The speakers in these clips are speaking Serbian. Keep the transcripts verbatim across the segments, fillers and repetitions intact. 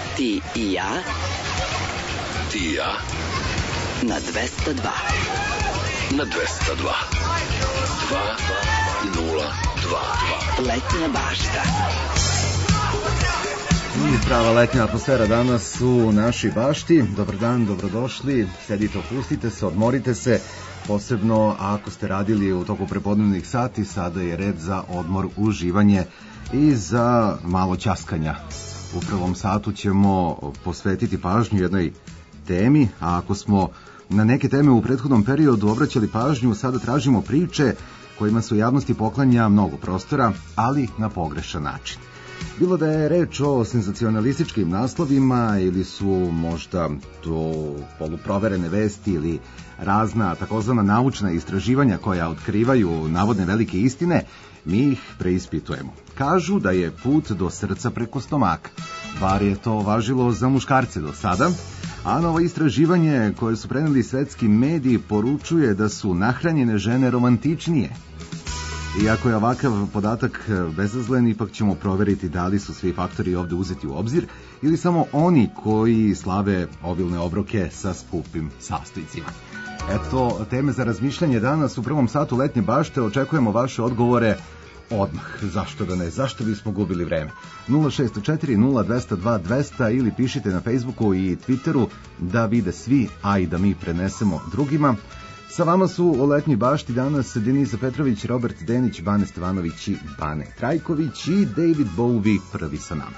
Ti i ja. Ti i ja. Na dvesta dva. Na dvesta dva. Dva nula dva. Letnja bašta. I prava letnja atmosfera danas u našoj bašti. Dobar dan, dobrodošli. Sedite, opustite se, odmorite se. Posebno ako ste radili u toku prepodnevnih sati, sada je red za odmor, uživanje i za malo ćaskanja. U prvom satu ćemo posvetiti pažnju jednoj temi, a ako smo na neke teme u prethodnom periodu obraćali pažnju, sada tražimo priče kojima se u javnosti poklanja mnogo prostora, ali na pogrešan način. Bilo da je reč o senzacionalističkim naslovima ili su možda to poluproverene vesti ili razna takozvana naučna istraživanja koja otkrivaju navodne velike istine, mi ih preispitujemo. Kažu da je put do srca preko stomaka. Bar je to važilo za muškarce do sada, a novo istraživanje koje su preneli svetski mediji poručuje da su nahranjene žene romantičnije. Iako je ovakav podatak bezazlen, ipak ćemo proveriti da li su svi faktori ovde uzeti u obzir ili samo oni koji slave obilne obroke sa skupim sastojcima. Eto, teme za razmišljanje danas u prvom satu letnje bašte. Očekujemo vaše odgovore odmah. Zašto da ne? Zašto bismo gubili vreme? nula šest četiri nula dva nula dva dva nula nula ili pišite na Facebooku i Twitteru da vide svi, a i da mi prenesemo drugima. Sa vama su u letnjoj bašti danas Denisa Petrović, Robert Denić, Bane Stevanović i Bane Trajković i David Bowie prvi sa nama.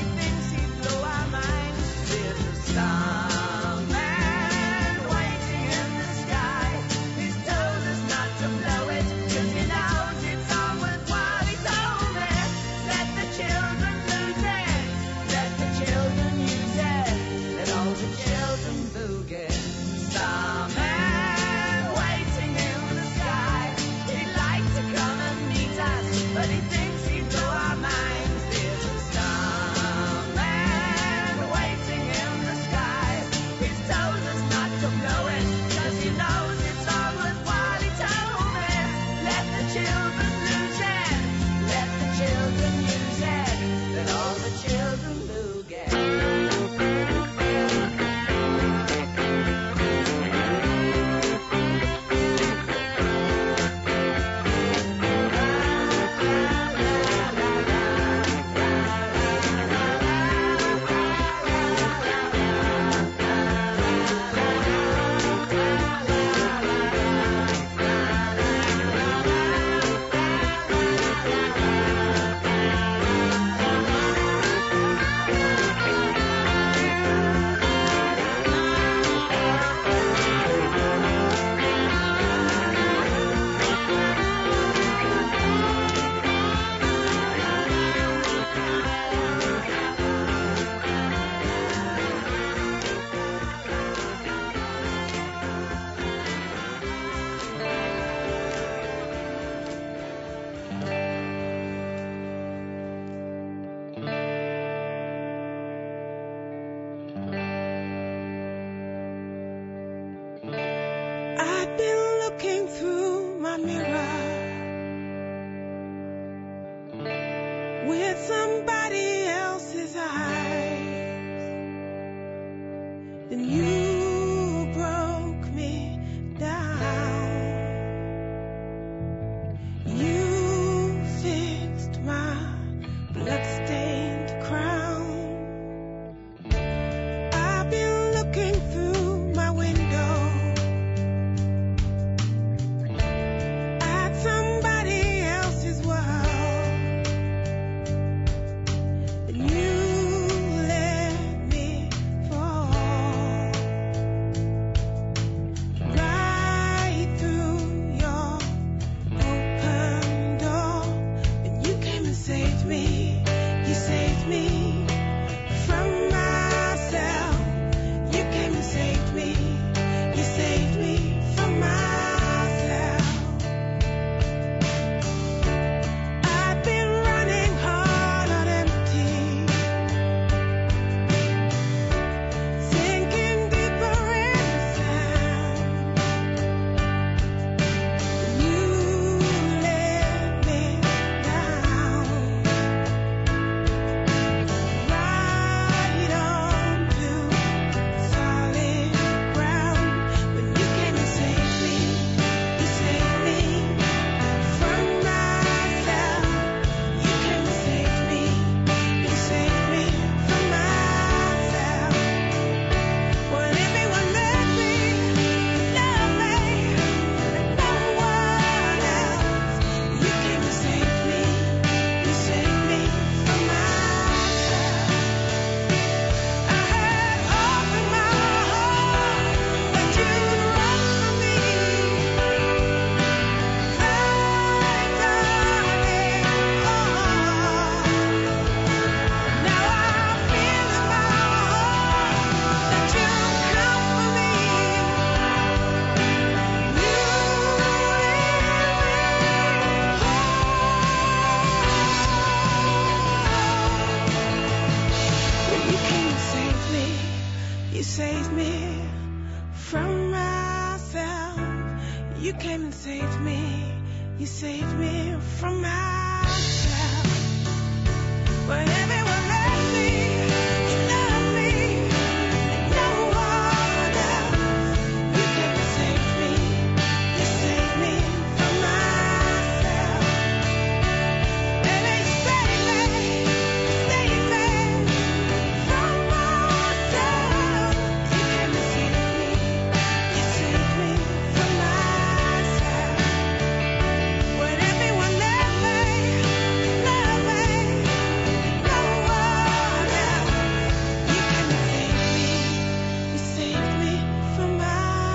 Waiting a mirror with somebody else's eyes, then you broke me down. You fixed my bloodstained crown. I've been looking through my window at somebody else's world, and you let me fall right through your open door. And you came and saved me. You saved me from myself. You came and saved me. You saved me from myself. I've been running hard on empty, sinking deeper in the sand. You let me down, right onto solid ground. When you came and saved me, you saved me from myself. You came and saved me, you saved me from myself. When everyone left me, love me, and no one else, you came and saved me, you saved me from myself. I had hope in my heart that you'd run for me. Hey, darling, oh. Now I feel in my heart that you'll come for me. You When you came and saved me, you saved me from myself. You came and saved me, you saved me from myself. When everyone left me, you loved me, and no one else. You came and saved me, you saved me from myself. Baby, you saved me, saved me from myself. You came and saved me, you saved me from myself. When everyone left me, loved me, and no one else. You came and saved me, you saved me from myself.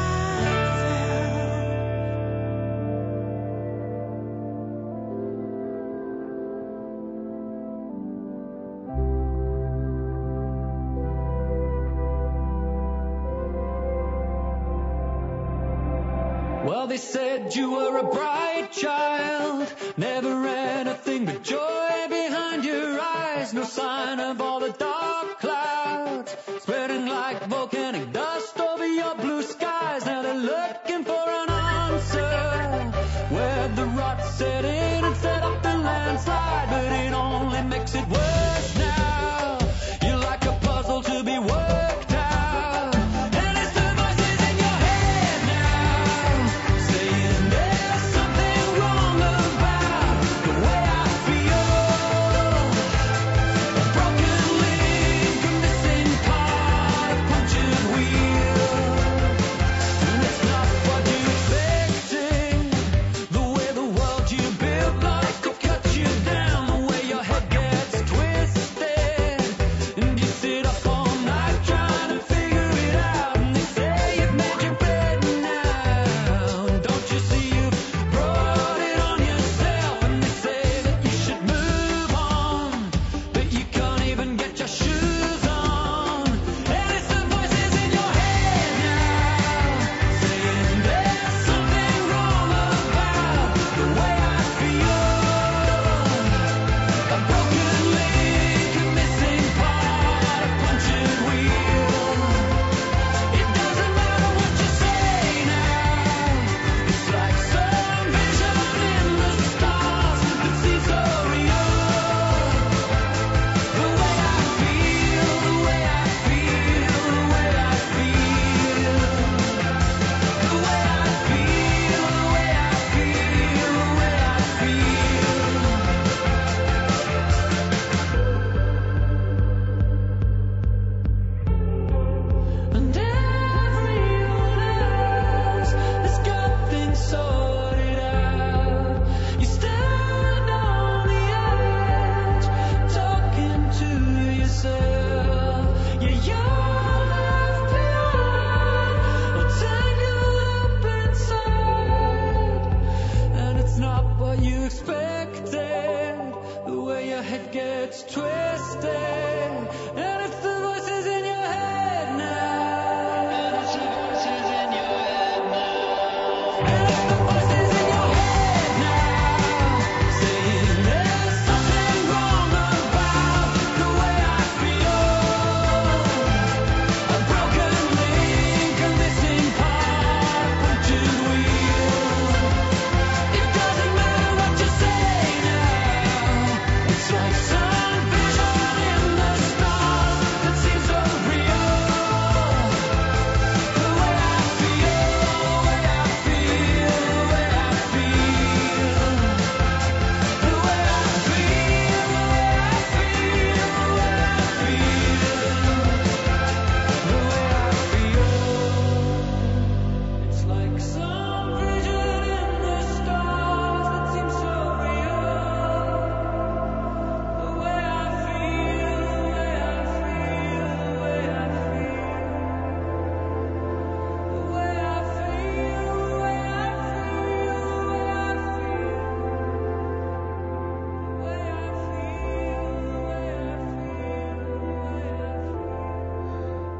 Well, they said you were a bright child, never anything but joy behind your eyes. No sign of all the dark clouds spreading like volcanic dust over your blue skies. Now they're looking for an answer where the rot set in and set up the landslide, but it only makes it worse now. You're like a puzzle to be worked out. And it's the voices in your head now, saying there's something wrong about the way I feel. A broken link, a missing part, a punctured wheel.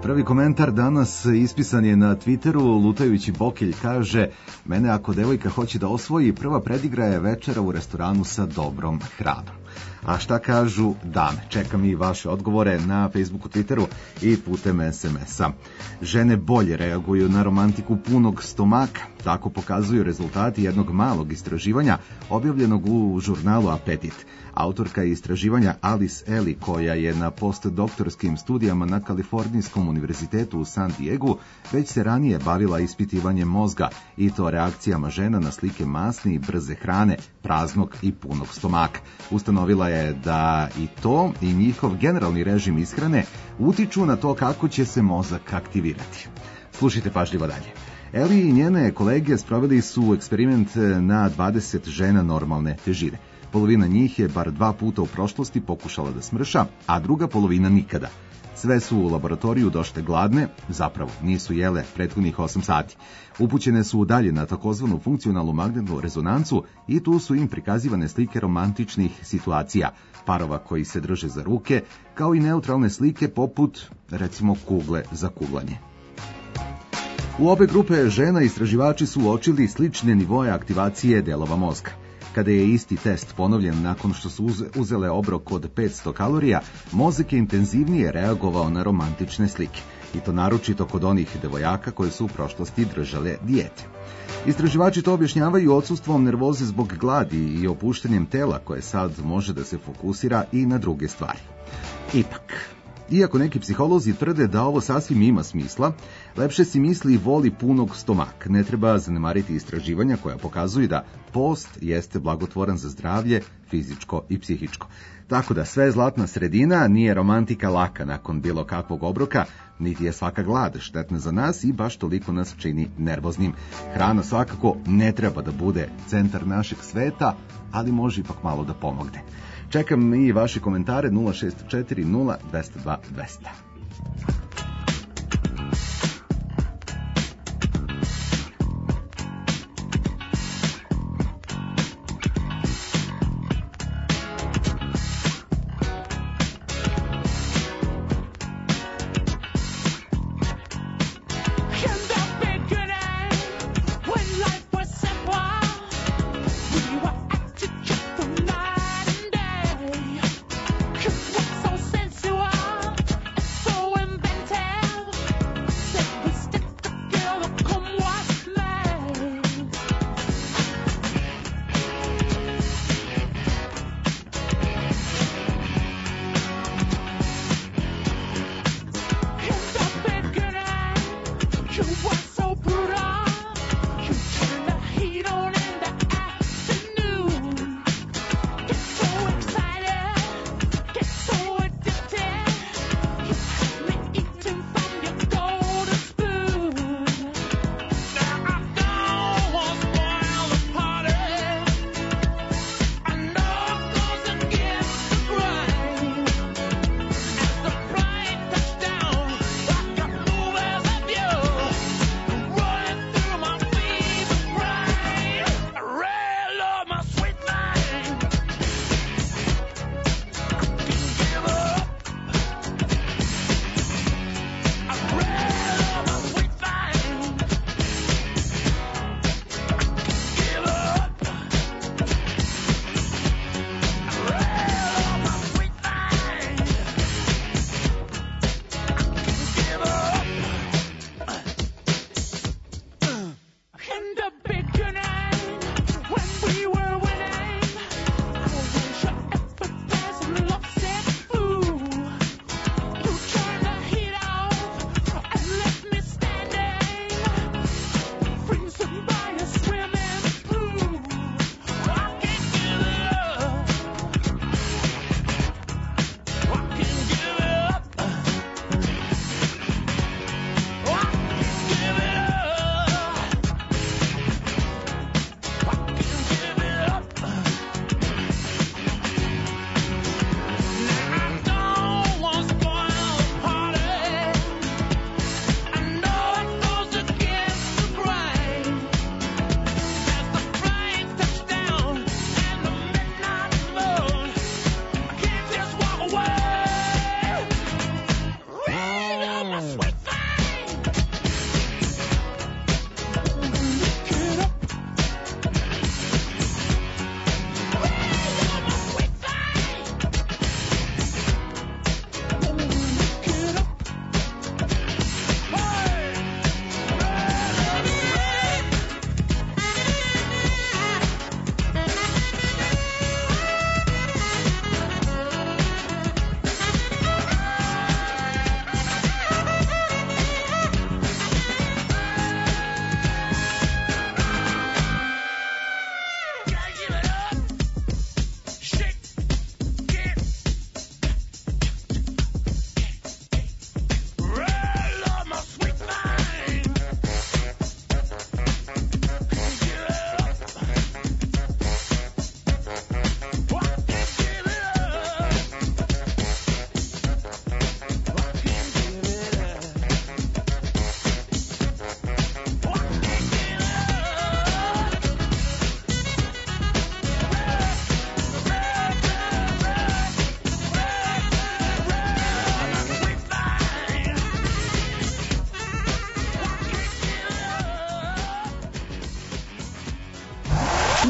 Prvi komentar danas ispisan je na Twitteru, lutajući Bokelj kaže: mene ako devojka hoće da osvoji, prva predigra je večera u restoranu sa dobrom hranom. A šta kažu dame? Čekam i vaše odgovore na Facebooku, Twitteru i putem es em es a. Žene bolje reaguju na romantiku punog stomaka. Tako pokazuju rezultati jednog malog istraživanja objavljenog u žurnalu Apetit. Autorka istraživanja Alice Ely, koja je na postdoktorskim studijama na Kalifornijskom univerzitetu u San Diegu, već se ranije bavila ispitivanjem mozga, i to reakcijama žena na slike masne i brze hrane, praznog i punog stomaka. Ustanovila je da i to i njihov generalni režim ishrane utiču na to kako će se mozak aktivirati. Slušajte pažljivo dalje. Eli i njene kolege sproveli su eksperiment na dvadeset žena normalne težine. Polovina njih je bar dva puta u prošlosti pokušala da smrša, a druga polovina nikada. Sve su u laboratoriju došle gladne, zapravo nisu jele prethodnih osam sati. Upućene su dalje na takozvanu funkcionalnu magnetnu rezonancu i tu su im prikazivane slike romantičnih situacija, parova koji se drže za ruke, kao i neutralne slike poput, recimo, kugle za kuglanje. U obe grupe žena istraživači su uočili slične nivoe aktivacije delova mozga. Kada je isti test ponovljen nakon što su uzele obrok od petsto kalorija, mozak je intenzivnije reagovao na romantične slike, i to naročito kod onih devojaka koje su u prošlosti držale dijete. Istraživači to objašnjavaju odsustvom nervoze zbog gladi i opuštanjem tela, koje sad može da se fokusira i na druge stvari. Ipak, iako neki psiholozi tvrde da ovo sasvim ima smisla, lepše si misli voli punog stomak. Ne treba zanemariti istraživanja koja pokazuju da post jeste blagotvoran za zdravlje, fizičko i psihičko. Tako da sve zlatna sredina, nije romantika laka nakon bilo kakvog obroka, niti je svaka glad štetna za nas i baš toliko nas čini nervoznim. Hrana svakako ne treba da bude centar našeg sveta, ali može ipak malo da pomogne. Čekam i vaše komentare nula šest četiri nula dva zero dva dva zero zero. What's so sensual, so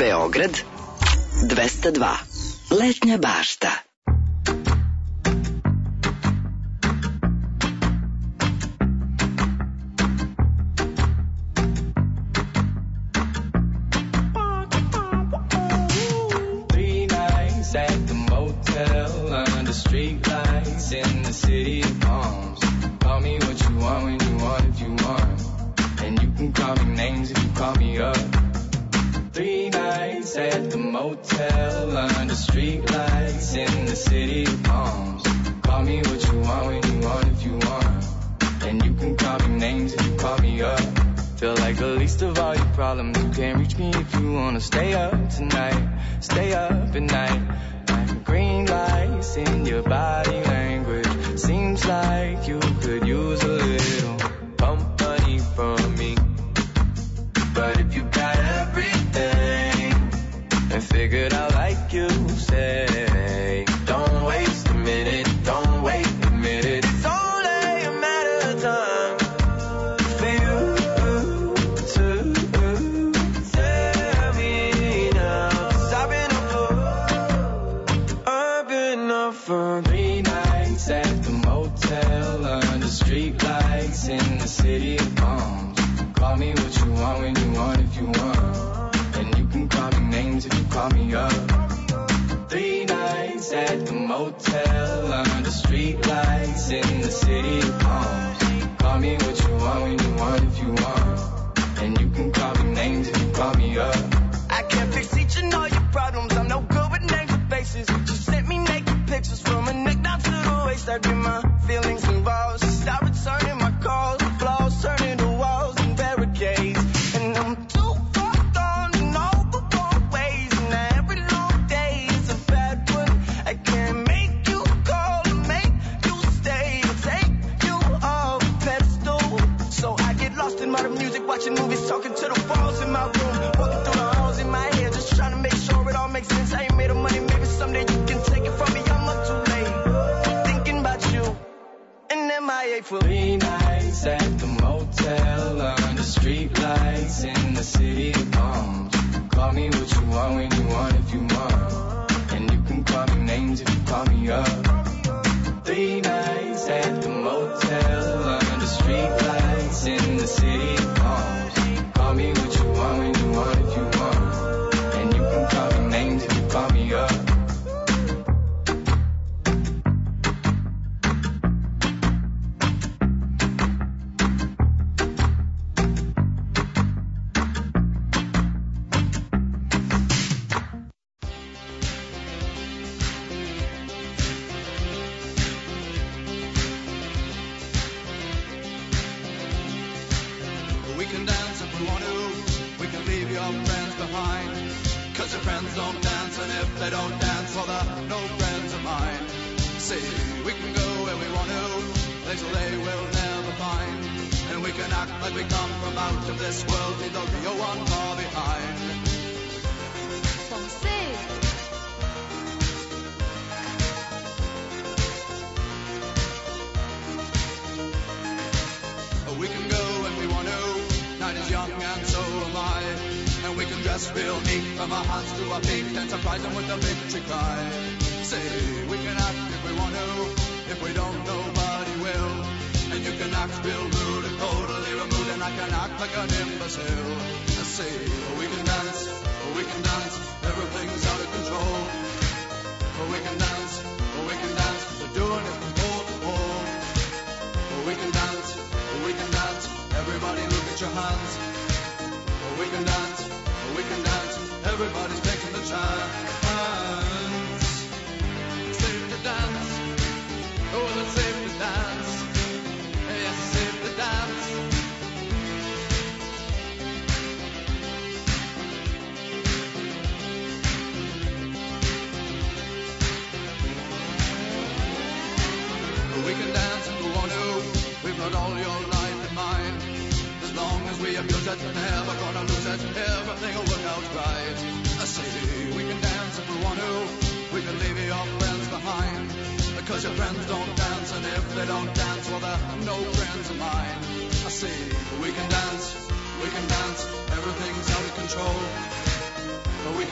Beograd dvesta dva. Letnja bašta. Three nights at the motel under street lights in the city of palms. Call me what you want when you want if you want, and you can call me names if you call me up. Three nights at the motel under street lights in the city of palms. Call me what you want when you want if you want, and you can call me names if you call me up. Feel like the least of all your problems. You can't reach me if you wanna stay up tonight. Stay up at night. Like green lights in your body language. Seems like you could use a little company from me. But if you got everything and figured out like you say, don't waste a minute, don't wait a minute. It's only a matter of time for you to tell me now. 'Cause I've been up for, I've been up for three nights at the motel under street lights in the city of palms. Call me what you want when you want if you want, and you can call me names if you call me up. Three nights at the motel under street lights in the city of palms. Call me what you want when you want if you want, and you can call me names if you call me up. I can't fix each and all your problems. I'm no good with names or faces. You sent me naked pictures from a neck down to the waist. I get my feelings involved. Stop returning my calls. Flaws turning to walls and barricades. And I'm too far gone in all the wrong ways. And every long day is a bad one. I can't make you call or make you stay or take you off the pedestal. So I get lost in modern music, watching movies, talking to the walls in my room, walking through the halls in my head, just trying to make sure it all makes sense. I ain't made of money, maybe someday you can take it from me. I'm up too late, thinking about you, and M I A for three nights at the motel under street lights in the city of palms. Call me what you want when you want if you want, and you can call me names if you call me up. Three nights at the motel under street lights in the city of palms. Call me what you want when you want if you want, and you can call me names if you call me up. We can dance if we want to, we can leave your friends behind. 'Cause your friends don't dance, and if they don't dance, well they're no friends of mine. See, we can go where we want to, places they will never find. And we can act like we come from out of this world, leave the real one far behind. We can go when we want to, night is young and so am I. And we can dress real neat from our hands to our feet and surprise them with a victory cry. Say, we can act if we want to, if we don't nobody will. And you can act real rude and totally removed, and I can act like an imbecile. I say, we can dance, we can dance, everything's out of control. We can dance, we can dance, we're doing it from pole to pole. We can dance, we can dance, everybody look at your hands. We can dance, we can dance, everybody's taking the chance. It's safe to dance, oh it's safe to dance. Yes, it's safe to dance. We can dance if we want to, we've got all your life in mind. As long as we abuse it, never gonna lose it, everything will work out right. I say, we can dance if we want to, we can leave your friends behind. Because your friends don't dance, and if they don't dance, well they're no friends of mine. I say, we can dance, we can dance, everything's out of control. But we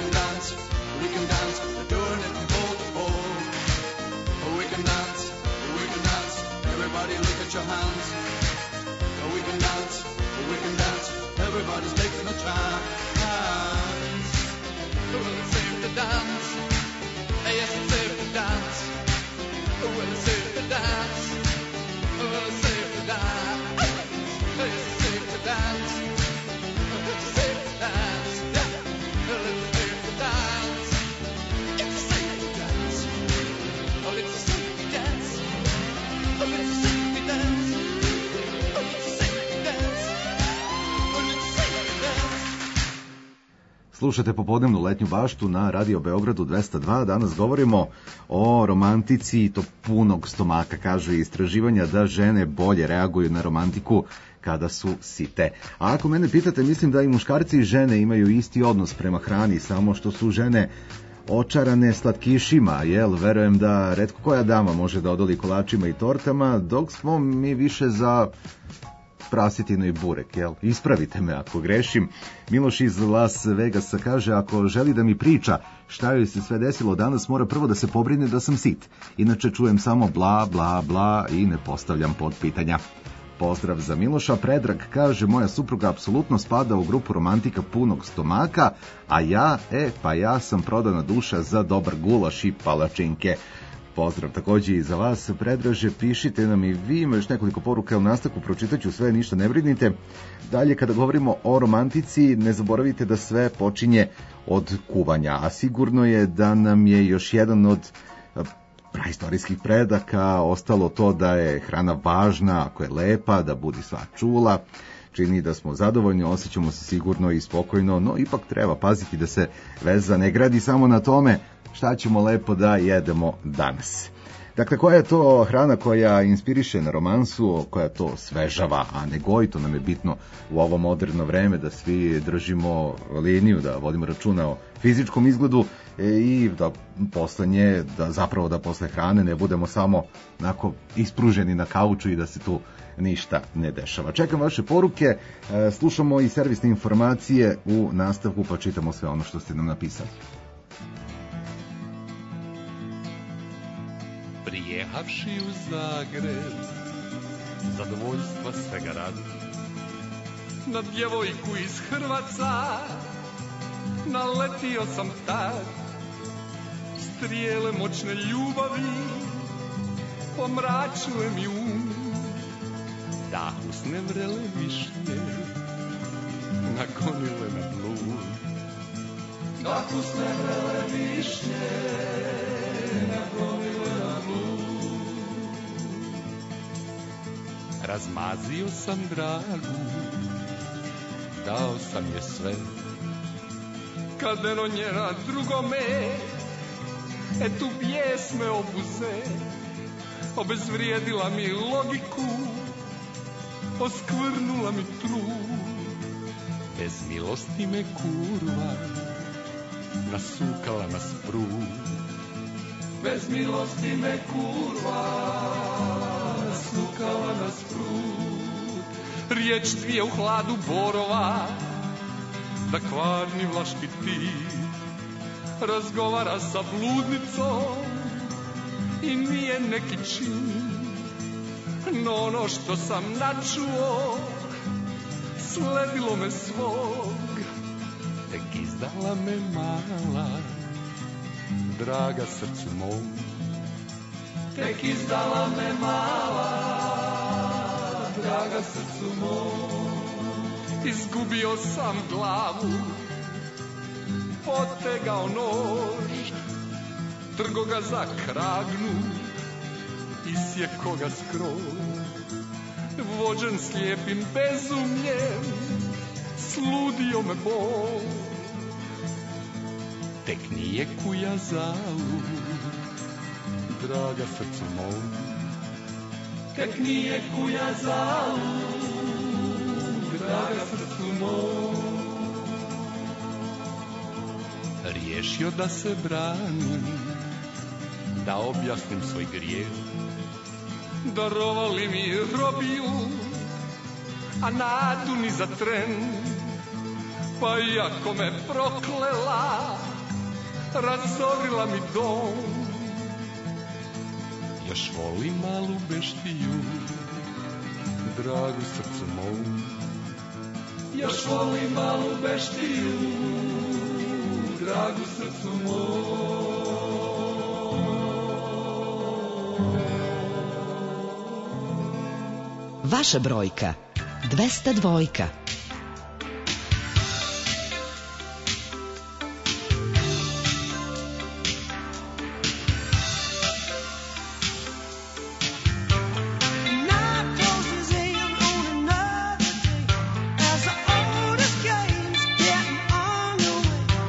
Slušate popodnevnu letnju baštu na Radio Beogradu dvesta dva. Danas govorimo o romantici i to punog stomaka. Kažu istraživanja da žene bolje reaguju na romantiku kada su site. A ako mene pitate, mislim da i muškarci i žene imaju isti odnos prema hrani, samo što su žene očarane slatkišima, jel? Verujem da retko koja dama može da odoli kolačima i tortama, dok smo mi više za prasetinu i burek, jel? Ispravite me ako grešim. Miloš iz Las Vegasa kaže, ako želi da mi priča šta joj se sve desilo danas, mora prvo da se pobrine da sam sit. Inače čujem samo bla, bla, bla i ne postavljam pod pitanja. Pozdrav za Miloša. Predrag kaže, moja supruga apsolutno spada u grupu romantika punog stomaka, a ja, e, pa ja sam prodana duša za dobar gulaš i palačinke. Pozdrav takođe i za vas, Predraže, pišite nam i vi, ima još nekoliko poruka u nastavku, pročitaću sve, ništa ne brinite. Dalje, kada govorimo o romantici, ne zaboravite da sve počinje od kuvanja, a sigurno je da nam je još jedan od praistorijskih predaka ostalo to da je hrana važna, ako je lepa, da budi sva čula, čini da smo zadovoljni, osjećamo se sigurno i spokojno, no ipak treba paziti da se veza ne gradi samo na tome šta ćemo lepo da jedemo danas. Dakle, koja je to hrana koja inspiriše na romansu, koja to svežava, a ne goji, to nam je bitno u ovo moderno vreme, da svi držimo liniju, da vodimo računa o fizičkom izgledu i da posle nje, da zapravo da posle hrane ne budemo samo onako ispruženi na kauču i da se tu ništa ne dešava. Čekam vaše poruke, slušamo i servisne informacije u nastavku, pa čitamo sve ono što ste nam napisali. Prijehavši u Zagreb, zadovoljstva svega radi, na djevojku iz Hrvaca naletio sam tad, strijele moćne ljubavi pomračile mi um, da usne vrele višnje nagonile na blud, da usne vrele višnje nagonile na blud. Razmazio sam dragu, dao sam je sve, kad eno njena drugome, e tu bijes me obuze, obezvrijedila mi logiku, oskvrnula mi trud, bez milosti me kurva nasukala na sprud, bez milosti me kurva nasukala na sprud. Riječ dvije u hladu borova, da kvarni vlaški tip razgovara sa bludnicom i nije neki čin, no ono što sam načuo sledilo me svog, tek izdala me mala, draga srcu mom, tek izdala me mala, draga srcu mom. Izgubio sam glavu, potegao nož, trgo ga za kragnu, isjeko ga skroz. Vođen slijepim bezumljem, sludio me bol, tek nije kuja zalud, draga srcu mom, tek nije kuja zalud, draga srcu mom. Riješio da se branim, da objasnim svoj grijeh, darovali mi robiju, a nadu ni za tren, pa iako me proklela, razorila mi dom. Još volim malu beštiju, dragu srcu mom, još volim malu beštiju, dragu srcu mom. Vaša brojka dvesta dva. As the oldest games getting on the way.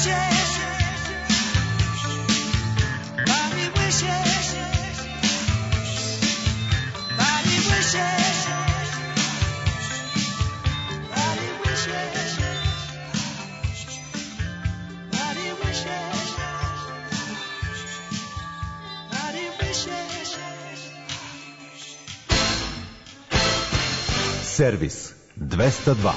Servis dvesta dva.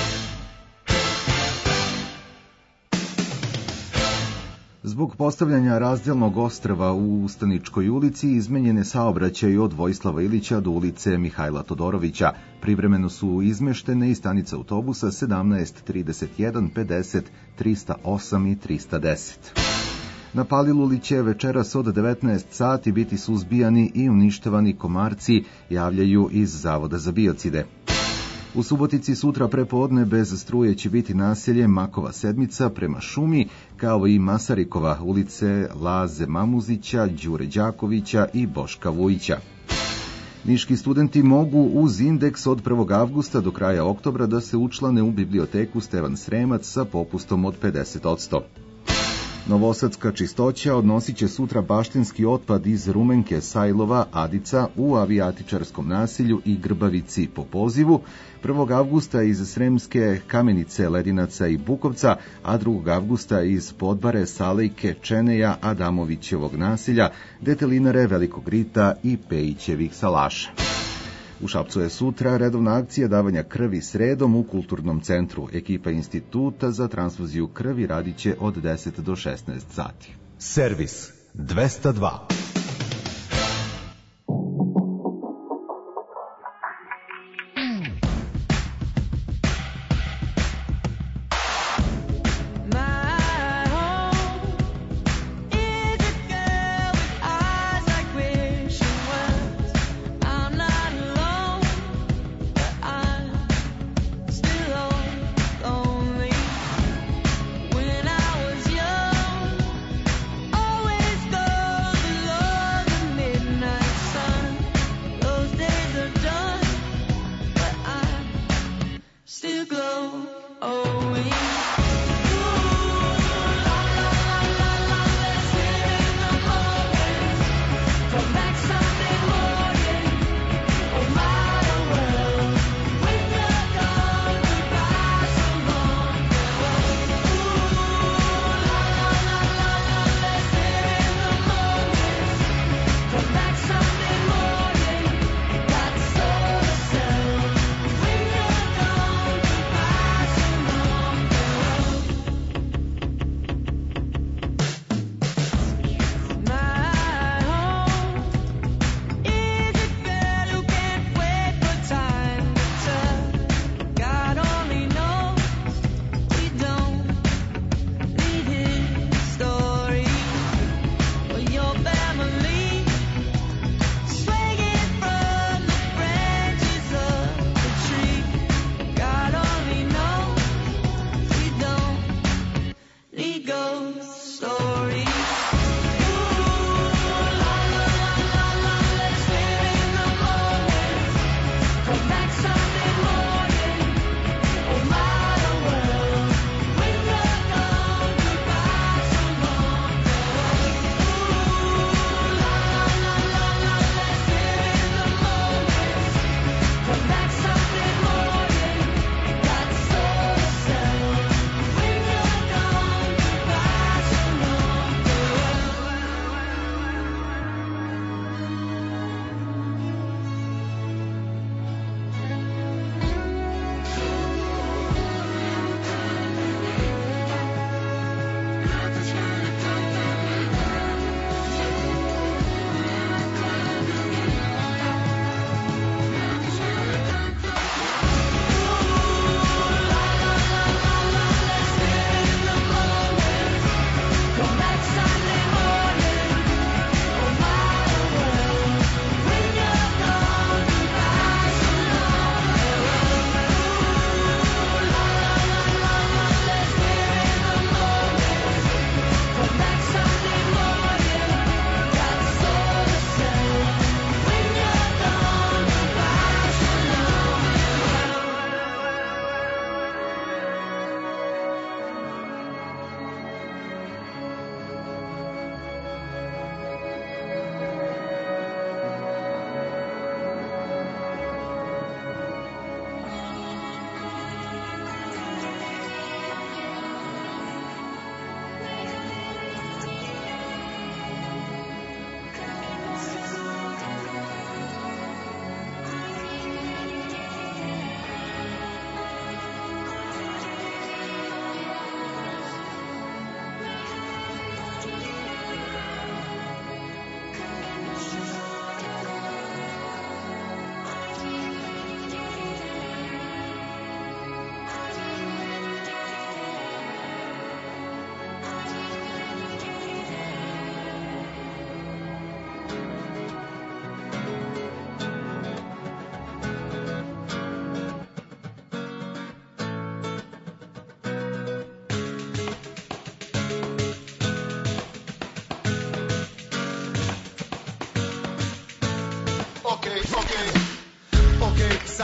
Zbog postavljanja razdjelnog ostrva u Ustaničkoj ulici izmenjen je saobraćaj od Vojislava Ilića do ulice Mihajla Todorovića. Privremeno su izmeštene i stanice autobusa sedamnaest, trideset jedan, pedeset, trista osam i trista deset. Na Paliluli će večeras od devetnaest sati biti suzbijani i uništavani komarci, javljaju iz Zavoda za biocide. U Subotici sutra prepodne bez struje će biti naselje Makova sedmica prema šumi, kao i Masarikova, ulice Laze Mamuzića, Đure Đakovića i Boška Vujića. Niški studenti mogu uz indeks od prvog avgusta do kraja oktobra da se učlane u biblioteku Stevan Sremac sa popustom od pedeset posto. Novosadska čistoća odnosit će sutra baštinski otpad iz Rumenke, Sajlova, Adica u avijatičarskom nasilju i Grbavici po pozivu, prvog avgusta iz Sremske Kamenice, Ledinaca i Bukovca, a drugog avgusta iz Podbare, Salejke, Čeneja, Adamovićevog nasilja, Detelinare, Velikog Rita i Pejićevih salaša. U Šapcu je sutra redovna akcija davanja krvi sredom u Kulturnom centru. Ekipa Instituta za transfuziju krvi radit će od deset do šesnaest sati. Servis dvesta dva.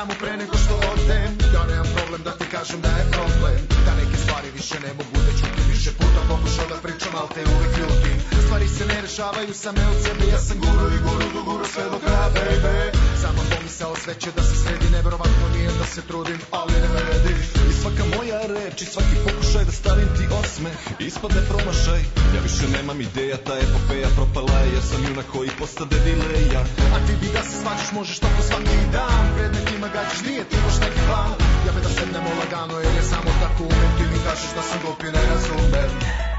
samo pre nego što odem. Ja nemam problem da ti kažem da je problem, da neke stvari više ne mogu da čutim. Više puta pokušao da pričam, al te uvek ljutim. Stvari se ne rešavaju same od sebe, ja sam guru i guru do guru sve do kraja, baby. Samo pomisao sve će da se sredi, neverovatno nije da se trudim, ali ne vredi. I svaka moja reč i svaki pokušaj da stavim ti osmeh ispadne promašaj. Ja više nemam ideja, ta epopeja propala je, jer sam junak koji postade dileja. A ti bi da se svađaš, možeš tako svaki dan, predmetima gađaš, nije ti baš neki plan. Ja bi da sednemo lagano, jer je samo tako umem, ti mi kažeš da sam glup i ne razumem.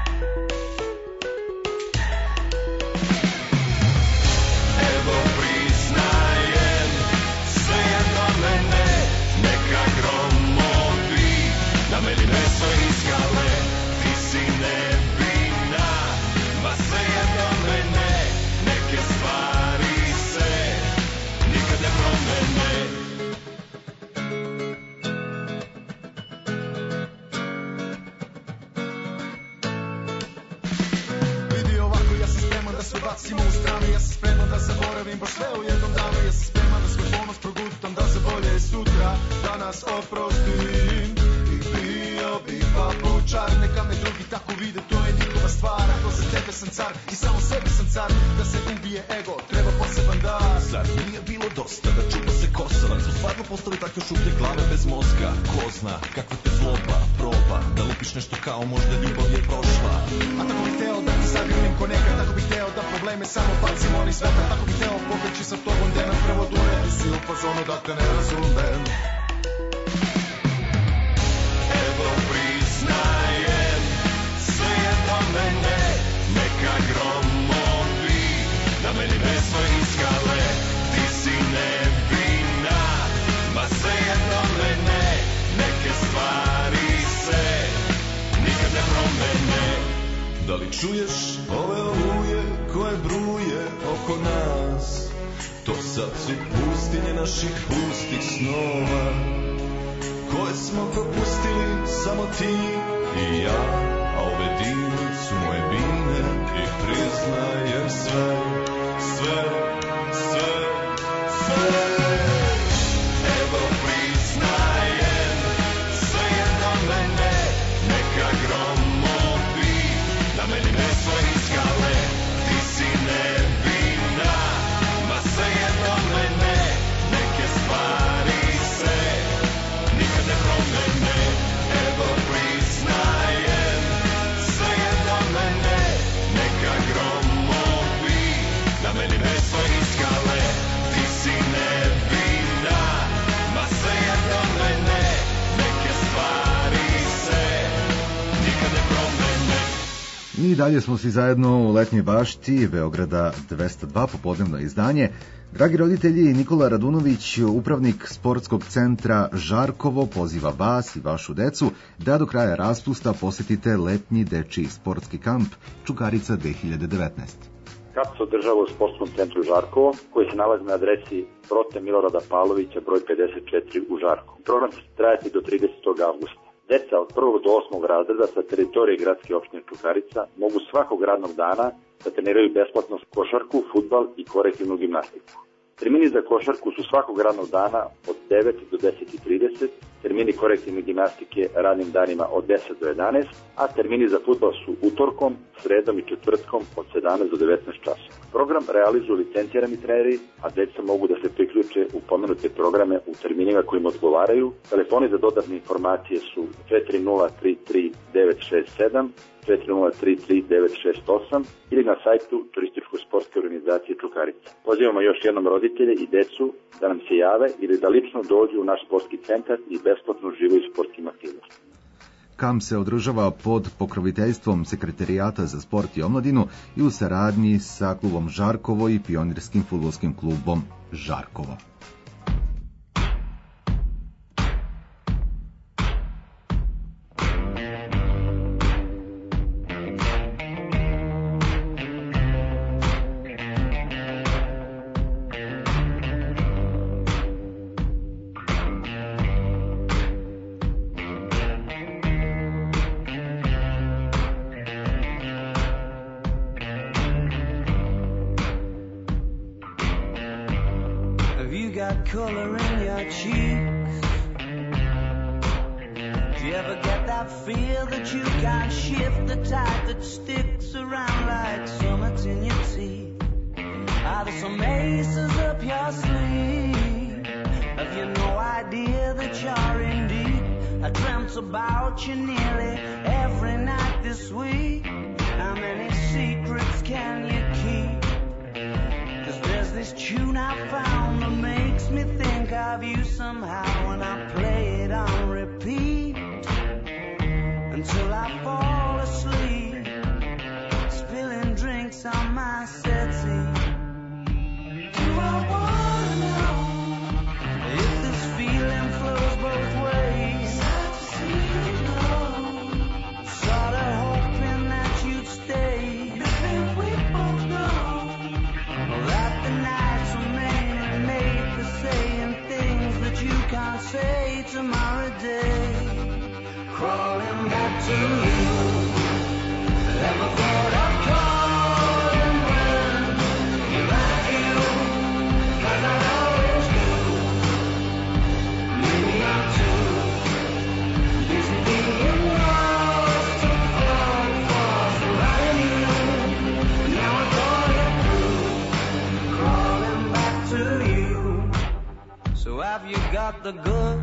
Evo priznajem, sve je do mene, neka gromovi, da meni meso iz skale, ti si nebina, ma sve je do mene, neke stvari se nikad ne promene. Vidi ovako, ja sam spreman da sve bacimo u stranu, ja sam spreman da zaboravim baš sve u jednom danu, ja sam spreman da svoj ponos progutam, da za bolje sutra danas oprostim. I bio bi papučar, neka me drugi tako vide, to je njihova stvar. Ako za tebe sam car i samo sebi sam car, da se ubije ego, treba poseban dar. Zar nije bilo dosta da čupa se kosa, smo stvarno postali takve šuplje glave bez mozga. Ko zna kakva te zloba proba, da lupiš nešto kao možda ljubav je prošla. A tako bih teo da ti zagrlim ko nekad, tako bih teo da probleme samo bacimo oni sveta, tako bih teo pobeći sa tobom gde nam prvo dure, ti si u fazonu da te ne razumem. Evo priznajem, sve je do mene, neka gromovi, da meni meso iz skale, ti si nevina, ma sve je do mene, neke stvari se nikad ne promene. Da li čuješ ove oluje koje bruje oko nas? To sad su pustinje naših pustih snova, koje smo propustili samo ti i ja. A ove divne su moje bine i priznajem sve, sve, sve, sve. Evo priznajem, sve je do mene, neka gromovi, da meni meso iz skale, ti si nevina, ma sve je do mene, neke stvari se nikad ne promene. Evo priznajem, sve je do mene, neka gromovi, da meni meso iz skale, ti si nevina, ma sve je do mene, neke stvari se nikad ne promene. I dalje smo svi zajedno u letnjoj bašti Beograda dvesta dva, popodnevno izdanje. Dragi roditelji, Nikola Radunović, upravnik sportskog centra Žarkovo, poziva vas i vašu decu da do kraja raspusta posetite letnji dečiji sportski kamp Čukarica dve hiljade devetnaest. Kamp se održava u sportskom centru Žarkovo, koji se nalazi na adresi Prote Milorada Pavlovića, broj pedeset četiri u Žarkovu. Program će trajati do tridesetog avgusta. Deca od prvog do osmog razreda sa teritorije gradske opštine Čukarica mogu svakog radnog dana da treniraju besplatno košarku, fudbal i korektivnu gimnastiku. Termini za košarku su svakog radnog dana od devet do deset i trideset, termini korektivne gimnastike radnim danima od deset do jedanaest, a termini za fudbal su utorkom, sredom i četvrtkom od sedamnaest do devetnaest časova. Program realizuju licencirani treneri, a deca mogu da se priključe u pomenute programe u terminima kojim odgovaraju. Telefoni za dodatne informacije su četiri nula tri tri devet šest sedam, četiri nula tri tri devet šest osam ili na sajtu Turističko-sportske organizacije Čukarica. Pozivamo još jednom roditelje i decu da nam se jave ili da lično dođu u naš sportski centar i besplatno uživaju sportskim aktivnostima. Kamp se održava pod pokroviteljstvom Sekretarijata za sport i omladinu i u saradnji sa klubom Žarkovo i pionirskim fudbalskim klubom Žarkovo. color in your cheeks. Do you ever get that feel that you can't shift, the type that sticks around like summits in your teeth? Are there some aces up your sleeve? Have you no idea that you're in deep? I dreamt about you nearly every night this week. How many secrets can you keep? 'Cause there's this tune I found that makes me think of you somehow, and I play it on repeat until I fall asleep, spilling drinks on my settee. Do I wanna know if this feeling flows both ways? Sad to see you go. Sort of hoping that you'd stay. Nothing we both know. That the nights were mainly made for saying things that you can't say tomorrow day. Crawling back to you. Never thought I'd calling when you're like you, 'cause I always do. Maybe I'm too busy being lost to fall for somebody new. Now I thought it through. Crawling back to you. So have you got the goods?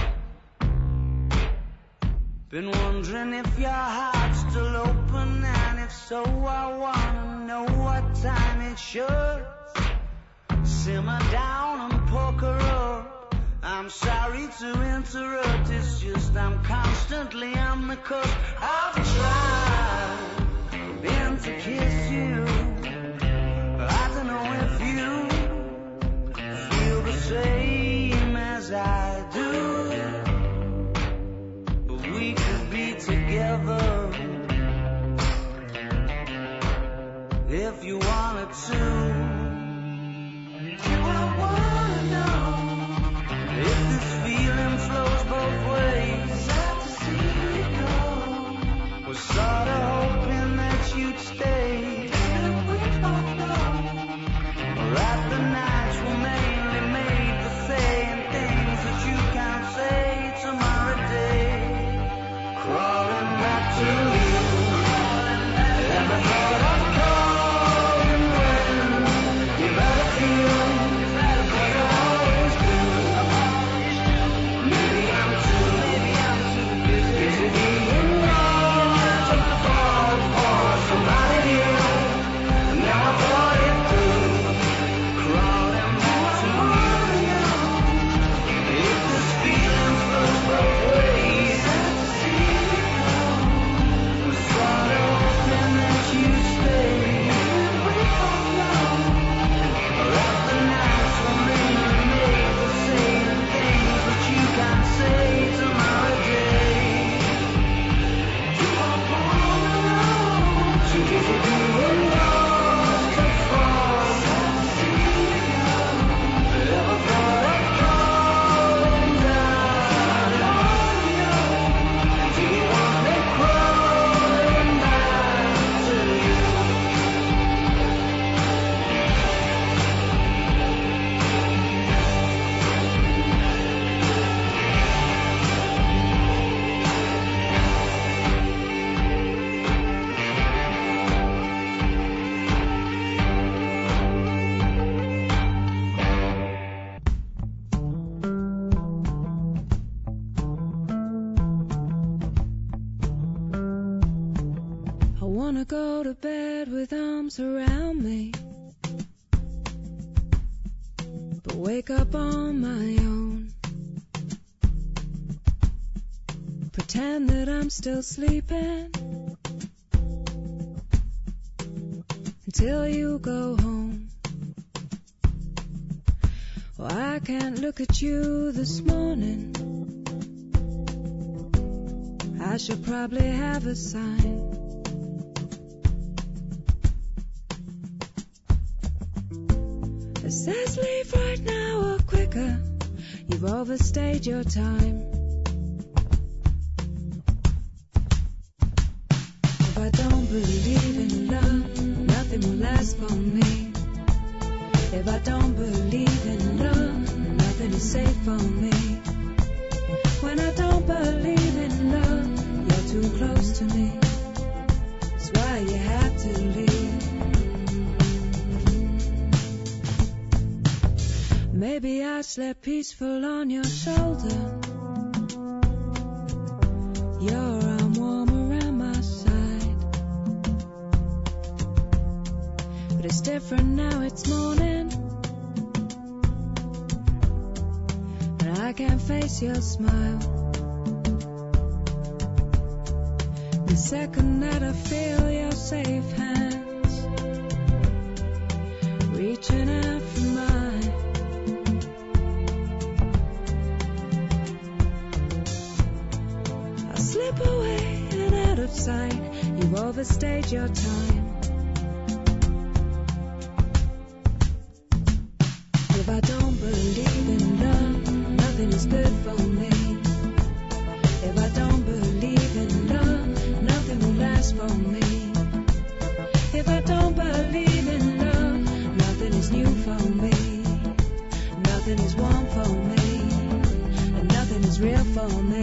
Been wondering if your heart's still open, and if so, I wanna know what time it should. Simmer down and poker up. I'm sorry to interrupt, it's just I'm constantly on the cusp. I've tried, been to kiss you. I don't know if you feel the same as I do. We could be together if you wanted to. Do I wanna know if this feeling flows both ways? Sad to see you go. Was sort of hoping that you'd stay. And we both know that the nights were mainly made for saying things that you can't say tomorrow day. Crawling back to you. Never thought I'd call when you better feel, 'cause I always do. Maybe I'm too, maybe I'm too busy being lost to fall for somebody new. Now I thought it through. Crawling back to you. If this feeling flows both ways, go to bed with arms around me, but wake up on my own. Pretend that I'm still sleeping until you go home. Well, I can't look at you this morning. I should probably have a sign. It says leave right now or quicker. You've overstayed your time. If I don't believe in love, nothing will last for me. If I don't believe in love, nothing nothing is safe for me. When I don't believe in love, you're too close to me. That's why you have to leave. Maybe I slept peaceful on your shoulder. Your arm warm around my side. But it's different now, it's morning. And I can't face your smile. The second that I feel your safe hands reaching out for mine, I slip away and out of sight. You've overstayed your time. If I don't believe in love, nothing is good for me. If I don't believe in love, nothing will last for me. If I don't believe in love, nothing is new for me. Nothing is warm for me, and nothing is real for me.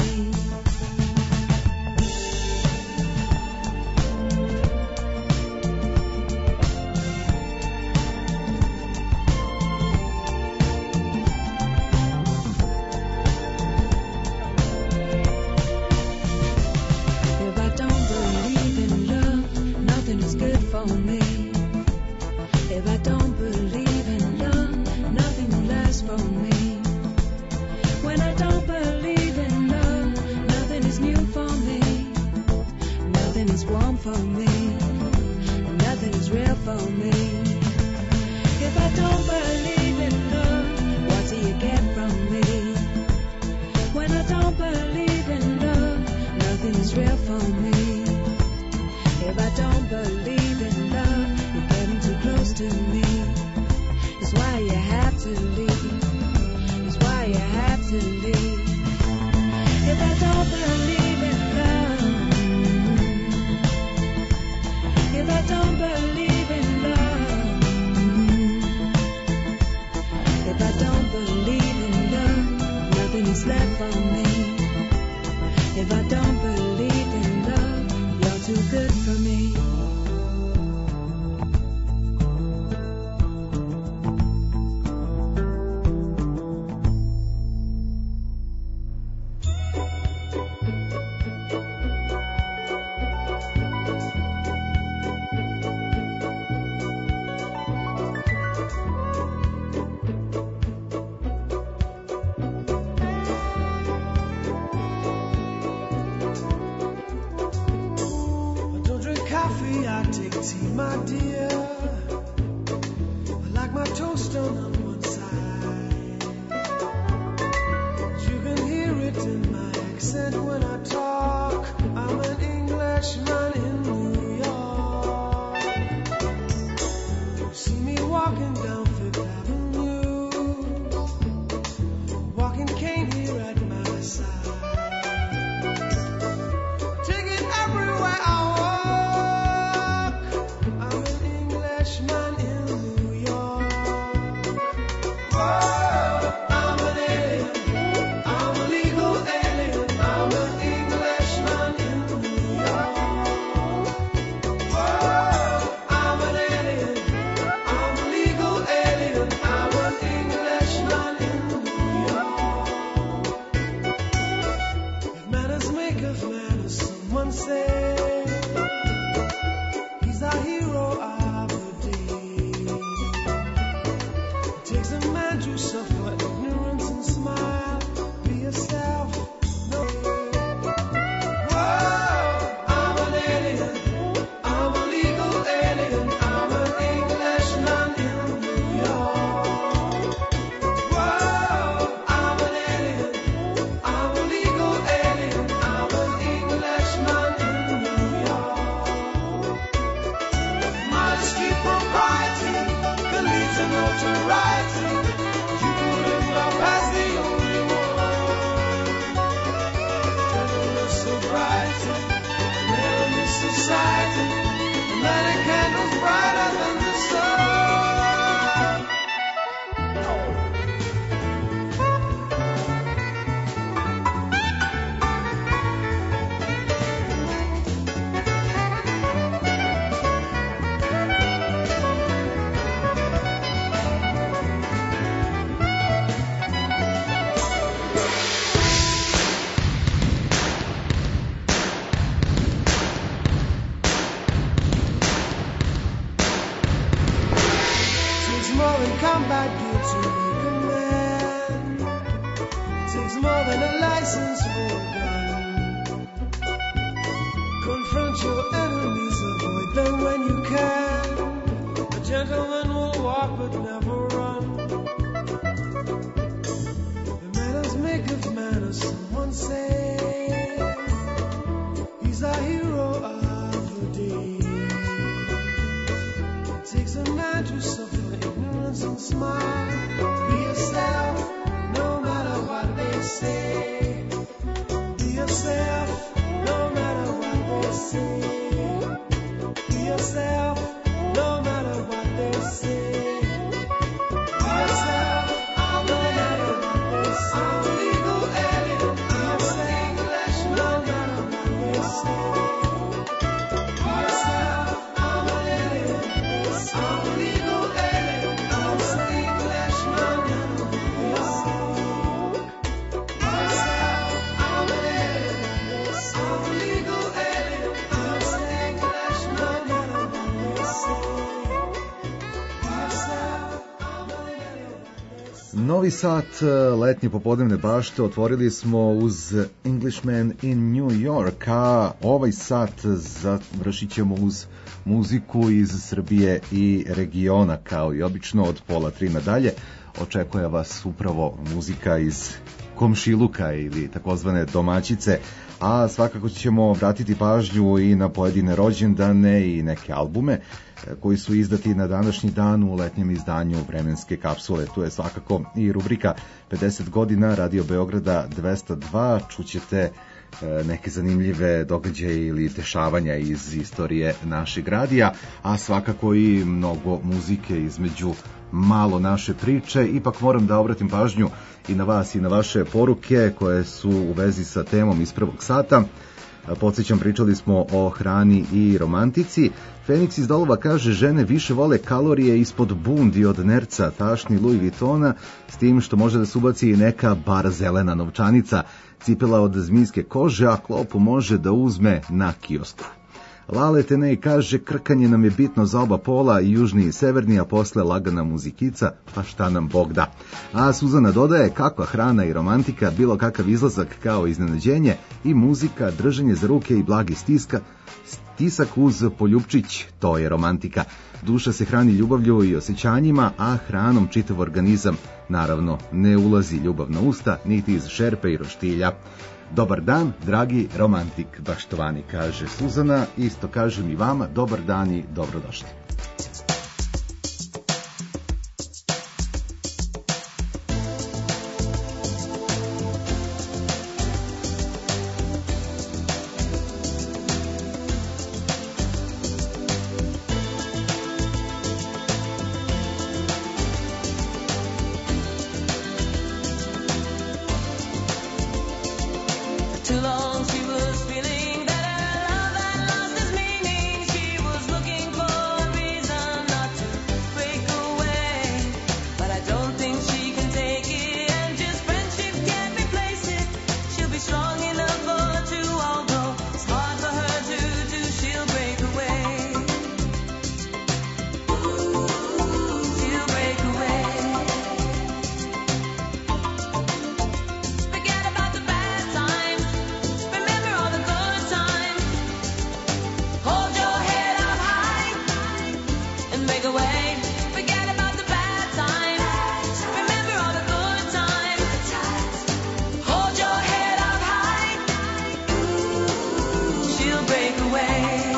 someone say he's a hero of the day. It takes a man to suffer ignorance and smile. Be yourself, no matter what they say. Be yourself, no matter what they say. Be yourself, no matter what they say. Be yourself, no matter what they say. I'm legal alien, I'm English, no matter what they say. Be yourself, I'm an alien, I'm legal alien, I'm English, no matter what they say. Be yourself, I'm an alien, I'm legal alien, I'm English, no matter what they say. Be yourself, I'm an alien. Novi Sad, letnje popodnevne bašte, otvorili smo uz Englishman in New York, a ovaj sat završit ćemo uz muziku iz Srbije i regiona, kao i obično od pola tri nadalje. Očekuje vas upravo muzika iz komšiluka ili takozvane domaćice, a svakako ćemo vratiti pažnju i na pojedine rođendane i neke albume koji su izdati na današnji dan u letnjem izdanju Vremenske kapsule. Tu je svakako i rubrika pedeset godina Radio Beograda dvesta dva, čućete neke zanimljive događaje ili dešavanja iz istorije našeg radija, a svakako i mnogo muzike između malo naše priče. Ipak moram da obratim pažnju i na vas i na vaše poruke koje su u vezi sa temom iz prvog sata. Podsjećam, pričali smo o hrani i romantici. Feniks iz Dolova kaže: žene više vole kalorije ispod bundi od nerca, tašni Louis Vuittona, s tim što može da se ubaci i neka bar zelena novčanica, cipela od zmijske kože, a klopu može da uzme na kiosku. Lale Tenej kaže: krkanje nam je bitno za oba pola, i južni i severni, a posle lagana muzikica, pa šta nam Bog da. A Suzana dodaje: kakva hrana i romantika, bilo kakav izlazak kao iznenađenje, i muzika, držanje za ruke i blagi stiska, stisak uz poljupčić, to je romantika. Duša se hrani ljubavlju i osjećanjima, a hranom čitav organizam. Naravno, ne ulazi ljubav na usta, niti iz šerpe i roštilja. Dobar dan, dragi romantik baštovani, kaže Suzana. Isto kažem i vama, dobar dan i dobrodošli. Too long she was feeling that her love had lost its meaning. She was looking for a reason not to break away. But I don't think she can take it, and just friendship can't replace it. She'll be strong enough for two, although it's hard for her to do. She'll break away. She'll break away. Forget about the bad times. Remember all the good times. Hold your head up high and make a way. Forget about the bad times. Remember all the good times. Hold your head up high. She'll break away.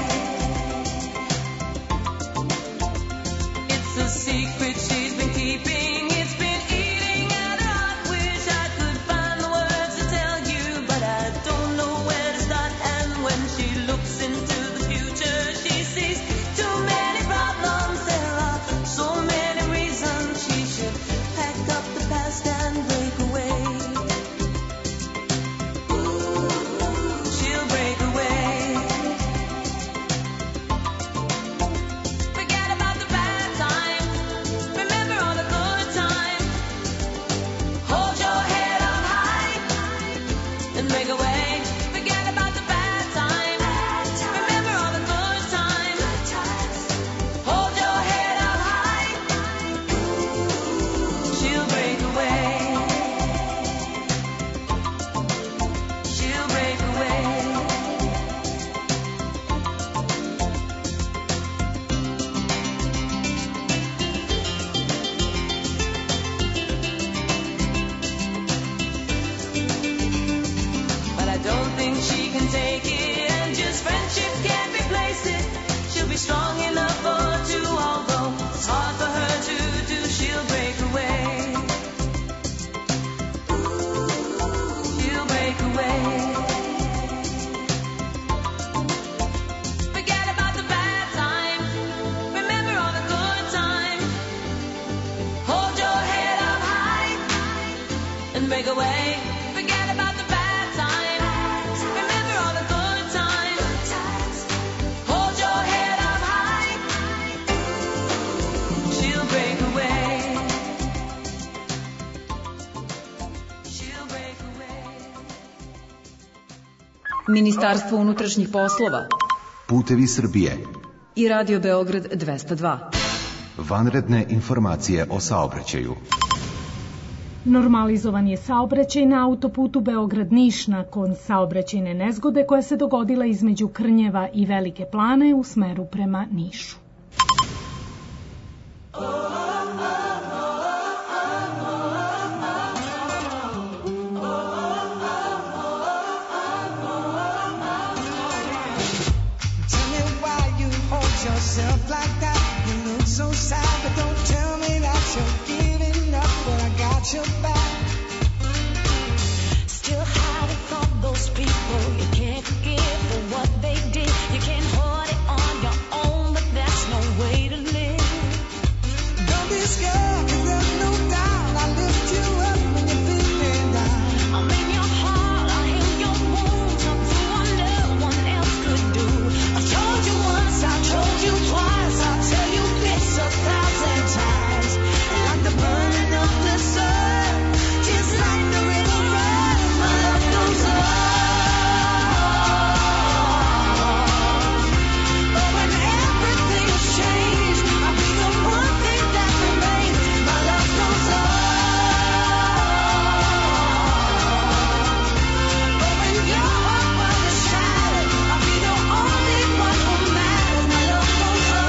It's a secret she's been keeping. It's been eating at her heart. Wish I could find the words to tell you, but I don't know where to start. And when she looks into the future, she sees too many problems. There are so many reasons she should pack up the past and break away. She'll break away. Ministarstvo unutrašnjih poslova, Putevi Srbije i Radio Beograd dvesta dva. Vanredne informacije o saobraćaju. Normalizovan je saobraćaj na autoputu Beograd-Niš nakon saobraćajne nezgode koja se dogodila između Krnjeva i Velike Plane u smeru prema Nišu. Yourself like that, you look so sad, but don't tell me that you're giving up, but I got your back. Still hiding from those people you can't forgive for what they did. You can't hold it on your own, but that's no way to live. Don't be scared, 'cause there's no doubt I lift you up when you're feeling down. I'm in your heart, I heal your wounds, I'll do what no one else could do. I told you once, I told you twice, I'll tell you this a thousand times. Like the burning of the sun, just like the river runs, my love goes on. But when everything's changed, I'll be the one thing that remains. My love goes on. But when your heart was shattered, I'll be the only one who matters. My love goes on.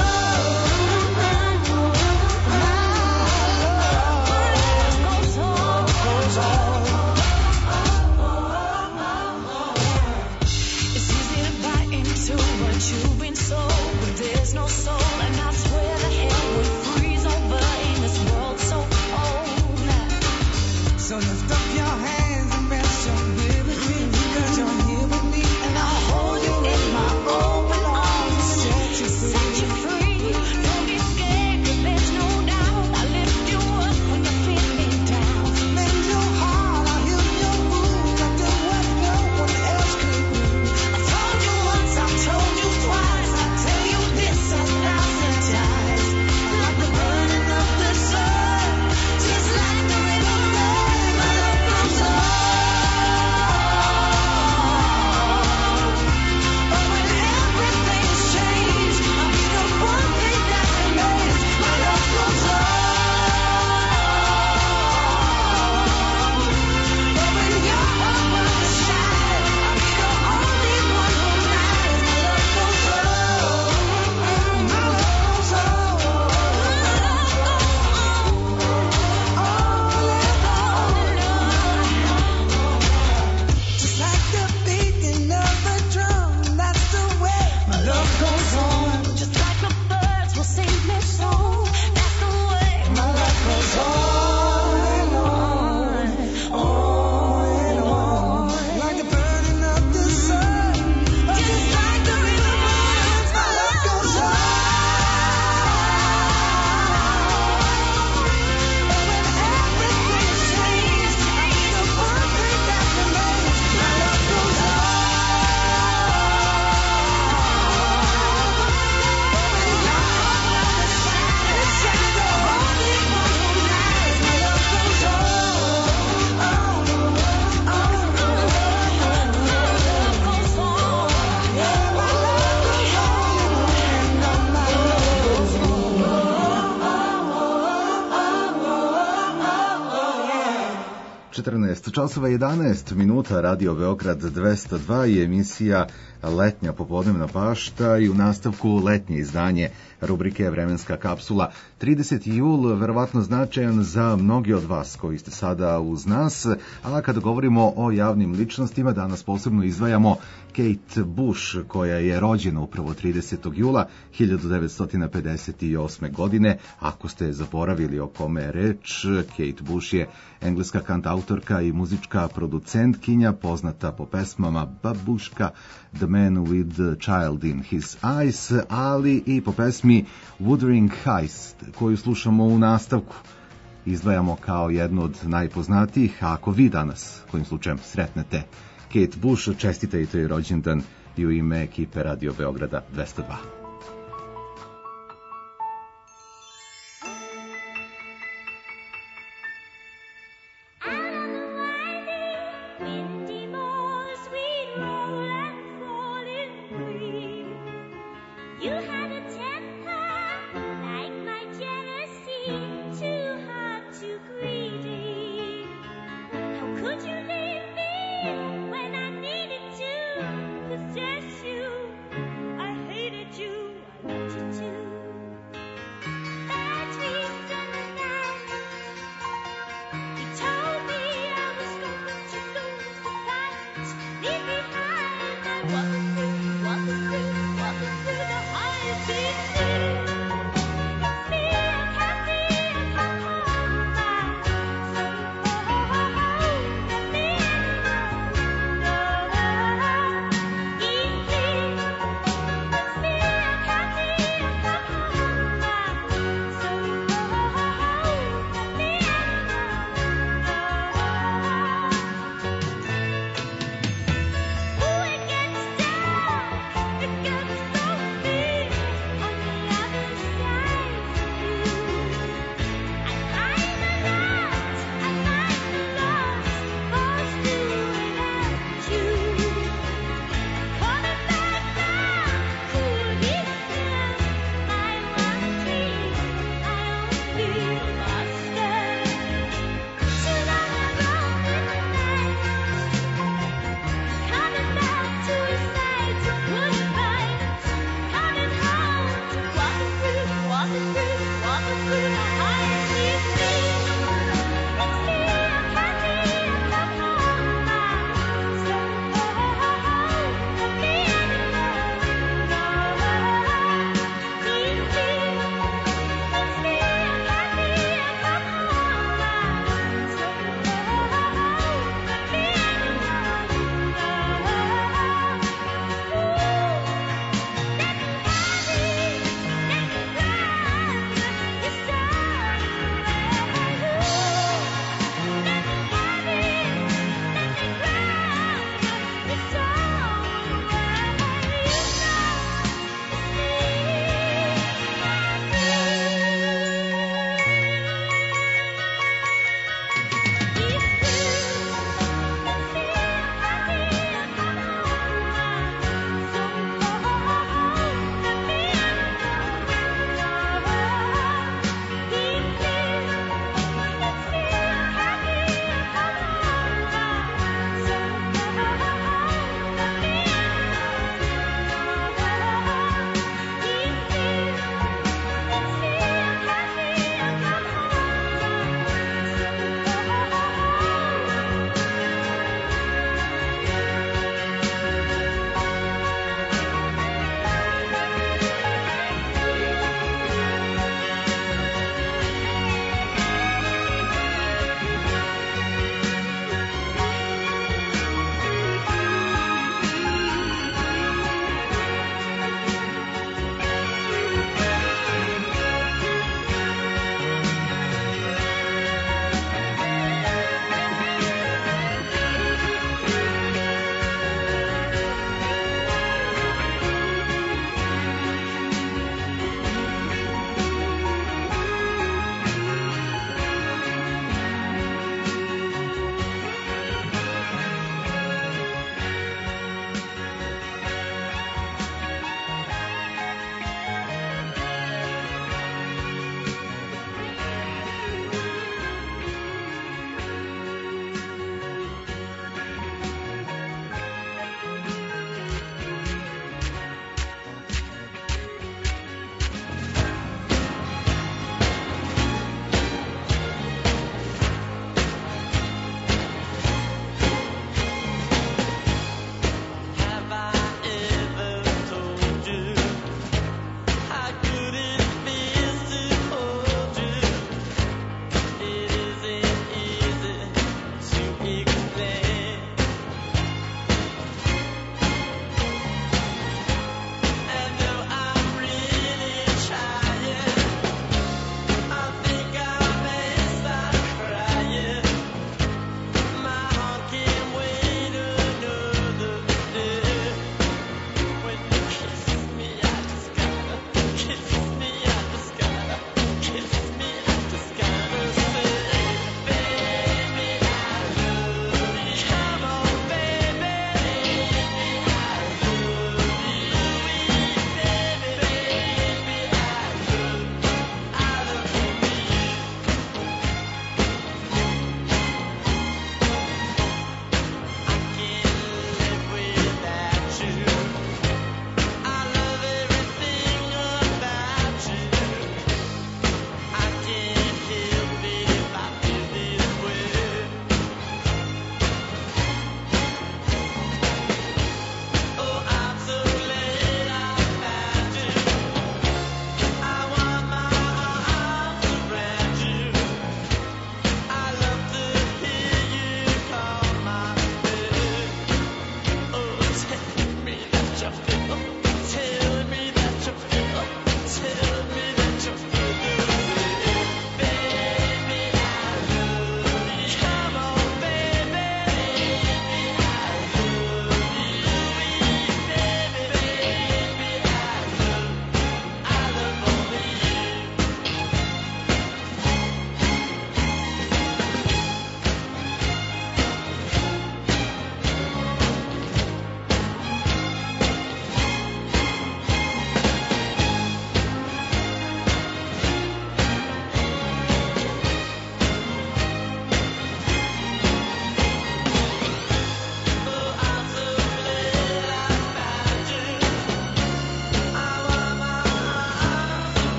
It's easy to buy into what you've been sold, but there's no soul, and I swear the hell would freeze over in this world so cold. So lift up your hands and rest your here with me, 'cause you're here with me, and I'll hold you in my open arms, set you free. Set you free. Don't be scared, 'cause there's no doubt I lift you up when you're feeling down. Mend your heart, I'll heal your wounds, I'll do what no one else could do. I told you once, I told you twice, I'll tell you this a thousand times. Like the burning of the sun, just like the river runs, my love goes on. But when everything's changed, I'll be the one thing that remains. My love goes on. But when your heart was shattered, I'll be the only one who matters. My love goes on. My love goes on. Just like the beating of a drum, that's the way my love goes on. Just like the birds will sing their song, that's the way my love goes on and on, on and on. Like the burning of the sun, just like the river runs, my love goes on. But when everything's changed, I'll be the one thing that remains. My love goes on. When your heart was shattered, it's just the only one who matters. My love goes on. Oh, oh, oh. My love goes on. Yeah, my love goes on. And on my love goes on. četrnaest časova jedanaest minuta, Radio Beograd dvesta dva i emisija Letnja popodnevna bašta i u nastavku letnje izdanje rubrike Vremenska kapsula. trideseti jul verovatno značajan za mnogi od vas koji ste sada uz nas, a kada govorimo o javnim ličnostima, danas posebno izdvajamo Kate Bush, koja je rođena upravo tridesetog jula hiljadu devetsto pedeset osme. godine. Ako ste zaboravili o kome je reč, Kate Bush je engleska kantautorka i muzička producentkinja, poznata po pesmama Babuška, The Man with the Child in His Eyes, ali i po pesmi Wuthering Heights, koju slušamo u nastavku. Izdvajamo kao jednu od najpoznatijih, a ako vi danas, kojim slučajem, sretnete Kate Bush, čestitajte joj rođendan i u ime ekipe Radio Beograda dvesta dva. Out on the winding, windy moors we roll and Ooh, it gets down.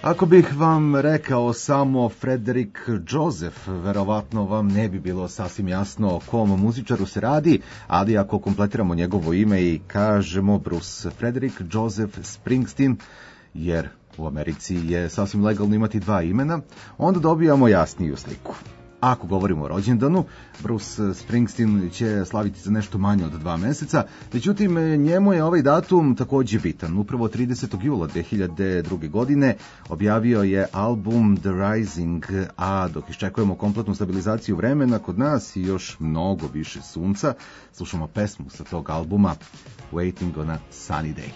Ako bih vam rekao samo Frederick Joseph, verovatno vam ne bi bilo sasvim jasno o kom muzičaru se radi, ali ako kompletiramo njegovo ime i kažemo Bruce Frederick Joseph Springsteen, jer u Americi je sasvim legalno imati dva imena, onda dobijamo jasniju sliku. Ako govorimo o rođendanu, Bruce Springsteen će slaviti za nešto manje od dva meseca, međutim njemu je ovaj datum takođe bitan. Upravo tridesetog jula dve hiljade druge. godine objavio je album The Rising, a dok iščekujemo kompletnu stabilizaciju vremena kod nas i još mnogo više sunca, slušamo pesmu sa tog albuma Waiting on a Sunny Day.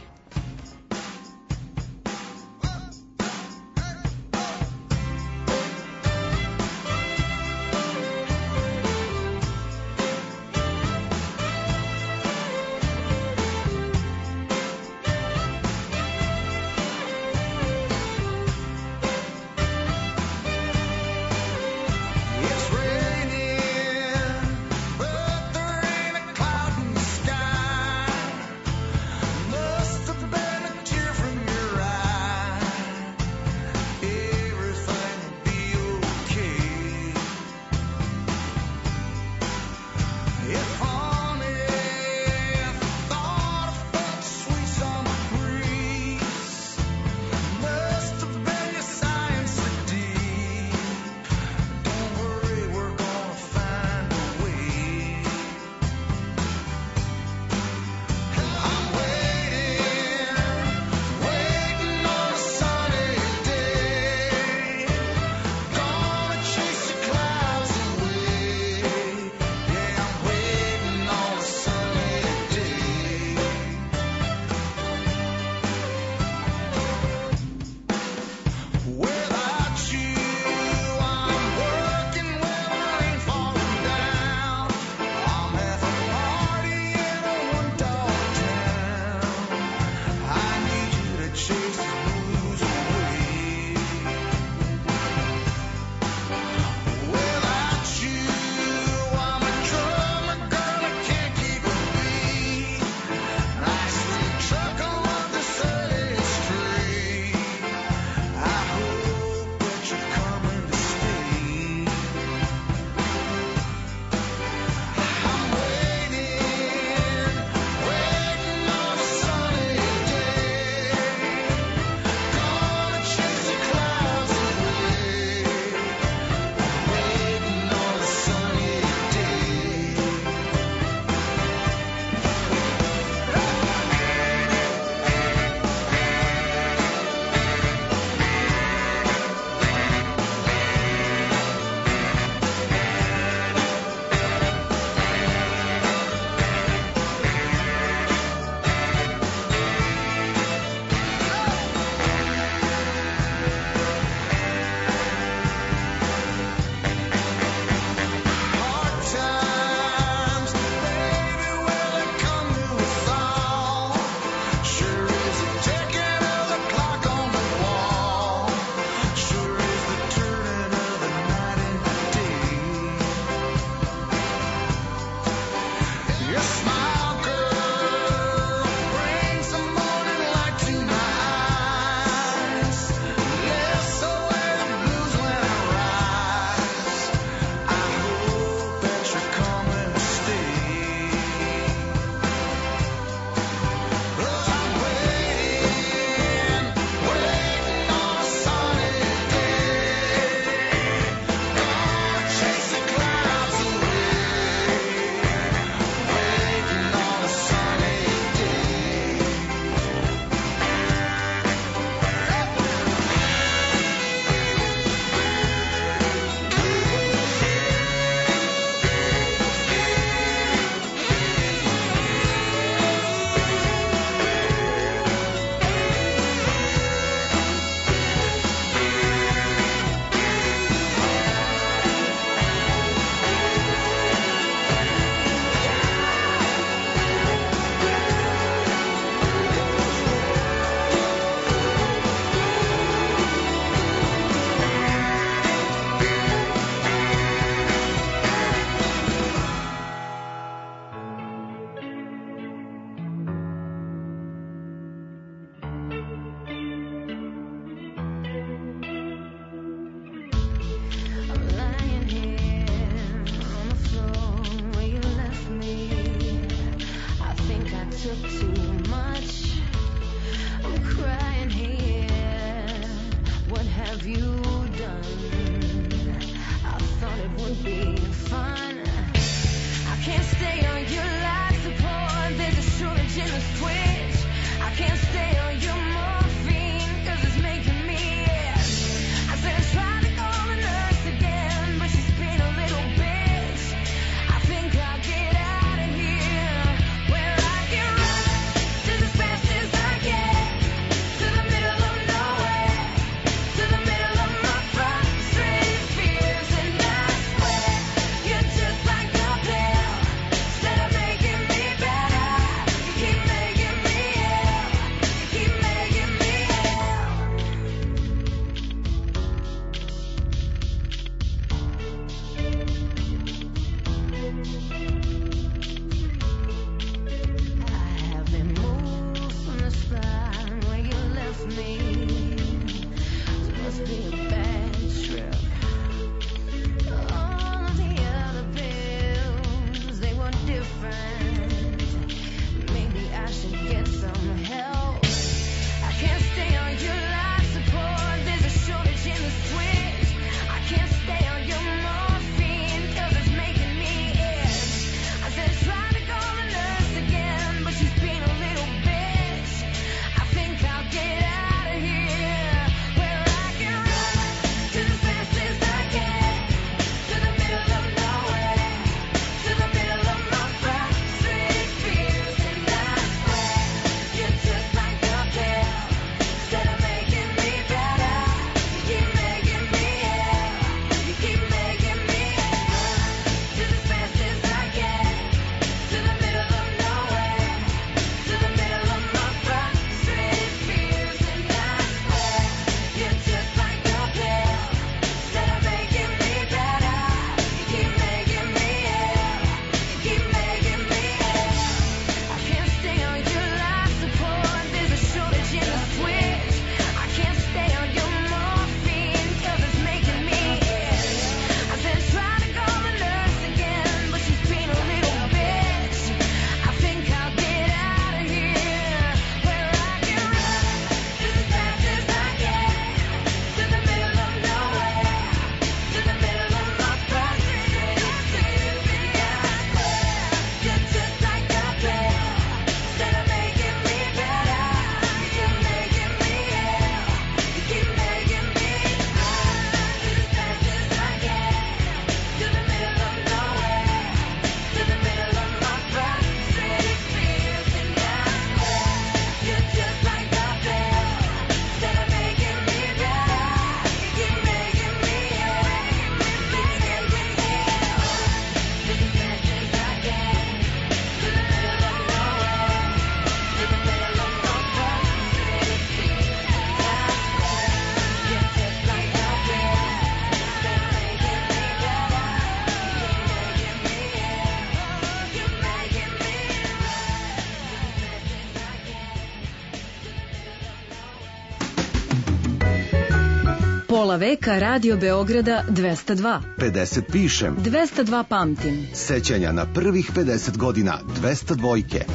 Pola veka Radio Beograda dvesta dva. pedeset pišem. dvesta dva pamtim. Sećanja na prvih pedeset godina dvesta dvojke.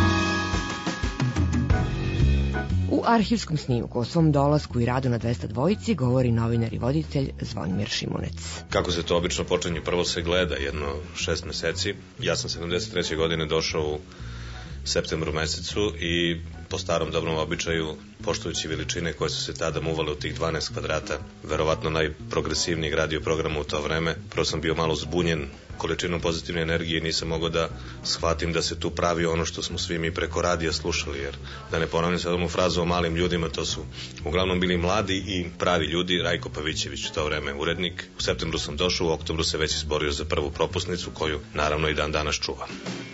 U arhivskom snimku o svom dolasku i radu na dvesta dvojici govori novinar i voditelj Zvonimir Šimunec. Kako se to obično počinje? Prvo se gleda jedno šest meseci. Ja sam sedamdeset treće godine došao u septembru mesecu i po starom dobrom običaju, poštujući veličine koje su se tada muvale u tih dvanaest kvadrata, verovatno najprogresivnijeg radio programa u to vreme, prvo sam bio malo zbunjen količinom pozitivne energije i nisam mogao da shvatim da se tu pravi ono što smo svi mi preko radija slušali, jer da ne ponavljam sad ovu frazu o malim ljudima, to su uglavnom bili mladi i pravi ljudi. Rajko Pavićević u to vreme urednik. U septembru sam došao, u oktobru se već izborio za prvu propusnicu koju naravno i dan danas čuvam.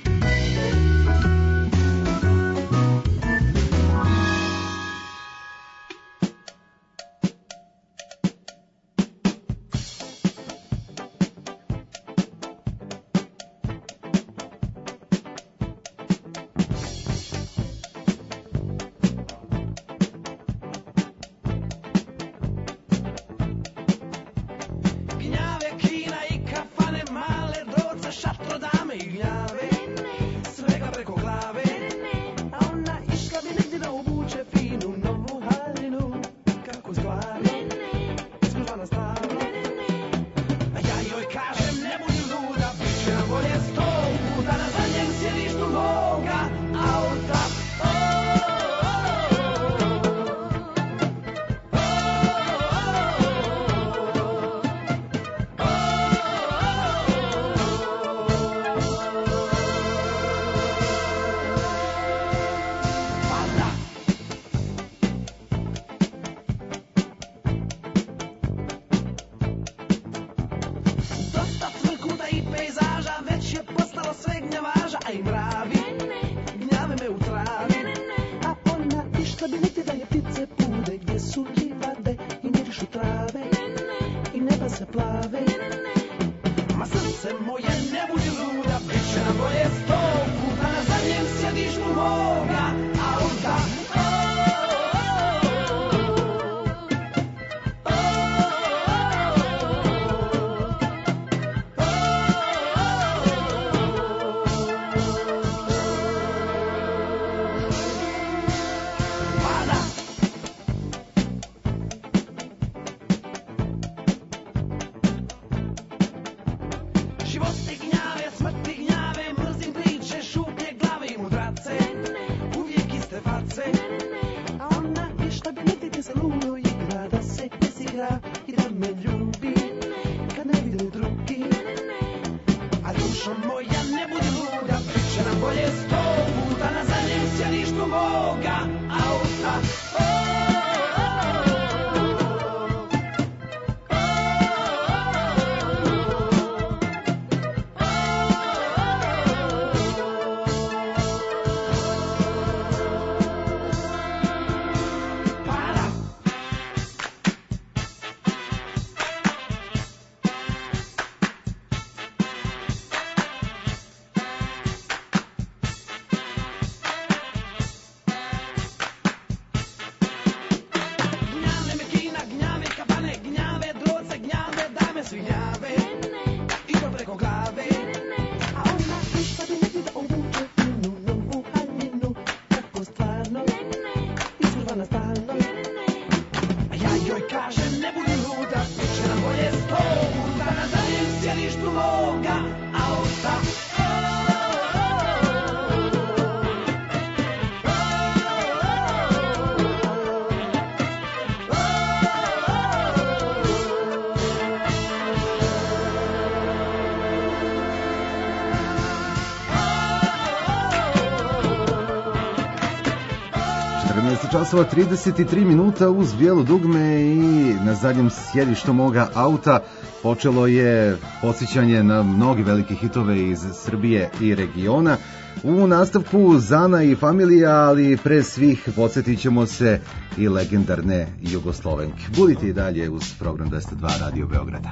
časova trideset tri minuta uz bijelo dugme i na zadnjem sjedištu moga auta počelo je podsjećanje na mnogi velike hitove iz Srbije i regiona. U nastavku Zana i familija, ali pre svih podsjetit ćemo se i legendarne Jugoslovenke. Budite i dalje uz program dvesta dva Radio Beograda.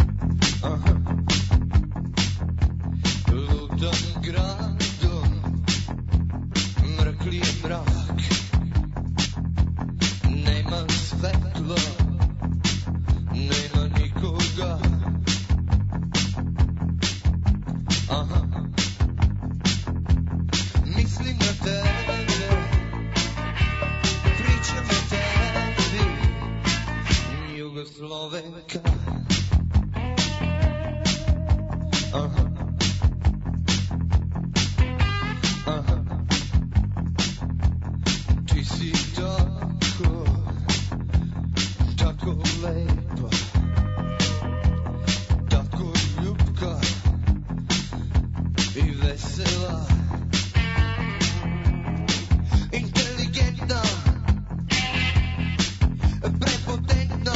Aha. Ludan gradom mrkli je mrak, nema svetlo Jugoslovenka. Aha. Aha. Ti si tako, tako lepa, tako ljubka i vesela, inteligentna, prepotentna.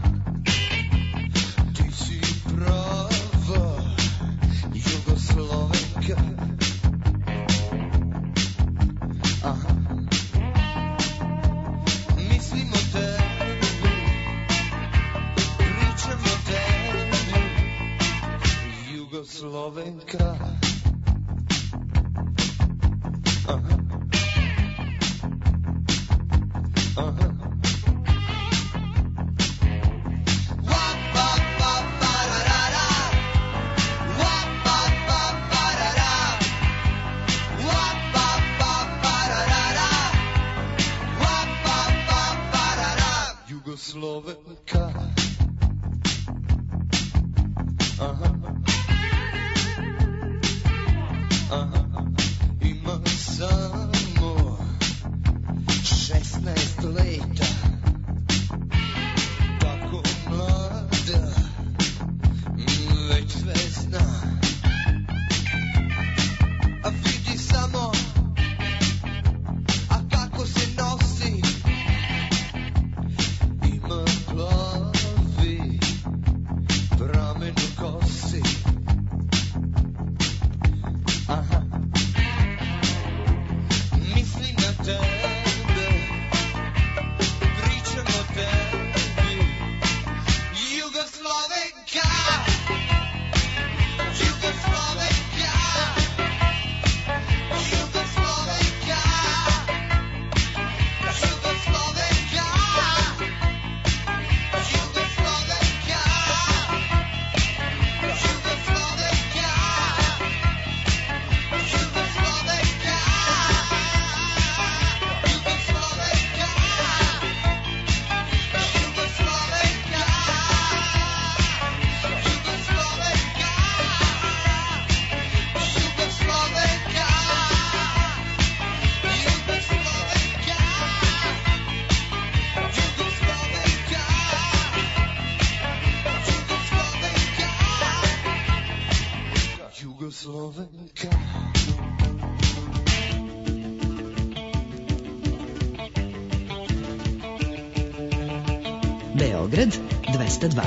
Ti si prava Jugoslovenka. Aha. Mislim o tebi, pričam o tebi, Jugoslovenka. Aha. Aha. Jugoslovenka. Aha. Aha. Ima samo šesnaest leta, tako mlada, već sve zna. A vidi samo, a kako se nosi. Ima plavi pramen u kosi. Aha. Mislim na tebe, pričam o tebi, Jugoslovenka. Jugoslovenka. Jugoslovenka. Jugoslovenka. Jugoslovenka. Jugoslovenka. Jugoslovenka. Jugoslovenka. Jugoslovenka. Jugoslovenka. Jugoslovenka. Jugoslovenka. Jugoslovenka. Beograd dvesta dva.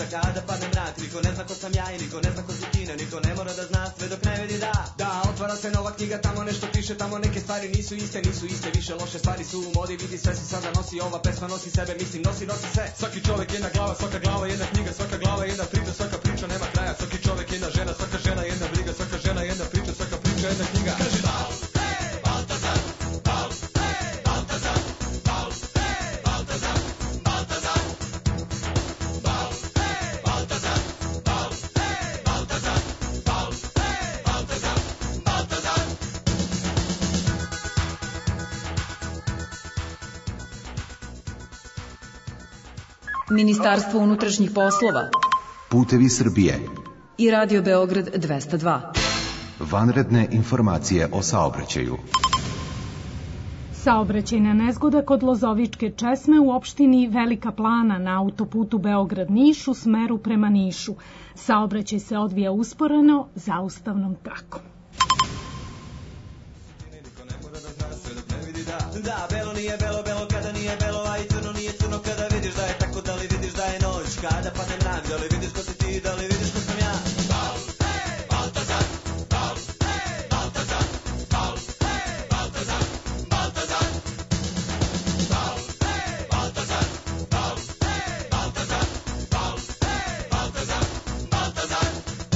kada padne mrak, niko ne zna ko sam ja i niko ne zna ko si ti, niko ne mora da zna sve dok ne vidi da. Da, otvara se nova knjiga, tamo nešto piše, tamo neke stvari nisu iste, nisu iste, više loše stvari su u modi, vidi sve se sada nosi, ova pesma nosi sebe, mislim nosi, nosi sve. Svaki čovjek jedna glava, svaka glava jedna knjiga, svaka glava jedna priča, svaka priča nema kraja, svaki čovjek jedna žena, svaka žena jedna briga, svaka žena jedna priča, svaka priča jedna knjiga. Kaži da! Baltazar, Bal, Baltazar, Bal, Baltazar, Baltazar, Bal, Baltazar, Bal, Baltazar, Bal, Baltazar, Baltazar. Ministarstvo unutrašnjih poslova Putevi Srbije i Radio Beograd dvesta dva. Vanredne informacije o saobraćaju. Saobraćajna nezgoda kod Lozovičke česme u opštini Velika Plana na autoputu Beograd-Niš u smeru prema Nišu. Saobraćaj se odvija usporeno zaustavnom trakom. Da, belo nije belo, belo kada nije belo, a i crno nije crno kada vidiš da je tako, da li vidiš da je noć, kada padne mrak, da li vidiš ko si ti, da li vidiš ko sam ja. Bal, Baltazar, Bal, Baltazar, Bal, Baltazar, Baltazar, Bal, Baltazar, Bal, Baltazar, Bal, Baltazar, Baltazar.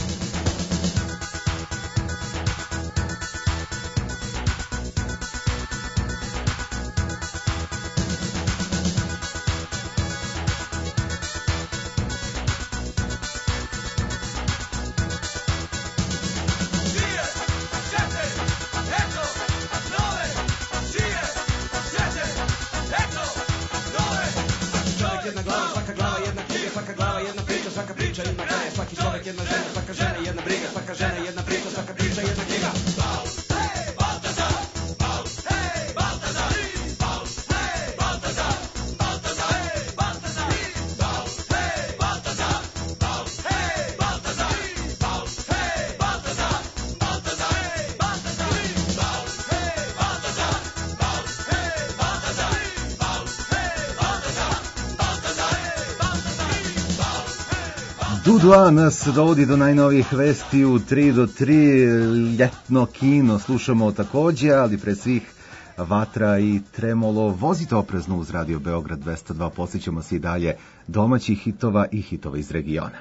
Svaki čovjek jedna žena, svaka žena jedna briga, svaka žena jedna priča, svaka priča jedna knjiga. Bal, Baltazar, Bal, Baltazar, Bal, Baltazar, Baltazar, Baltazar, Bal, Baltazar, Bal, Baltazar, Bal, Baltazar, Baltazar, Baltazar, Bal, Baltazar, Bal, Baltazar, Bal, Baltazar, Baltazar, Baltazar. Dudua nas dovodi do najnovijih vesti u tri do tri, ljetno kino slušamo takođe, ali pre svih Vatra i Tremolo. Vozite oprezno uz Radio Beograd dvesta dva, posjećamo se i dalje domaćih hitova i hitova iz regiona.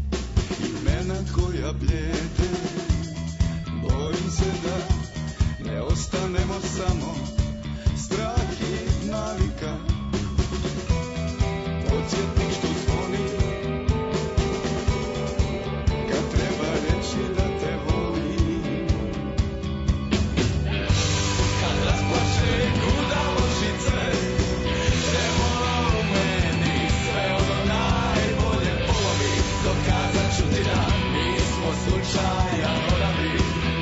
koja bljede. Bojim se da ne ostanemo samo strah i navika. Podsjetnik što zvoni kad treba reći da te volim. Kad rasplače kuda ložice, demona u meni, sve ono najbolje polovi. Dokazat ću ti da nismo slučajan odabi.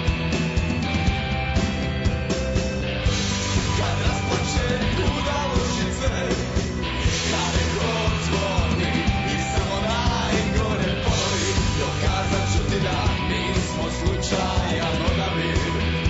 Kad rasplače kuda ložice, kada god zvoni i samo najgore polovi. Dokazat ću ti da nismo slučajan odabir.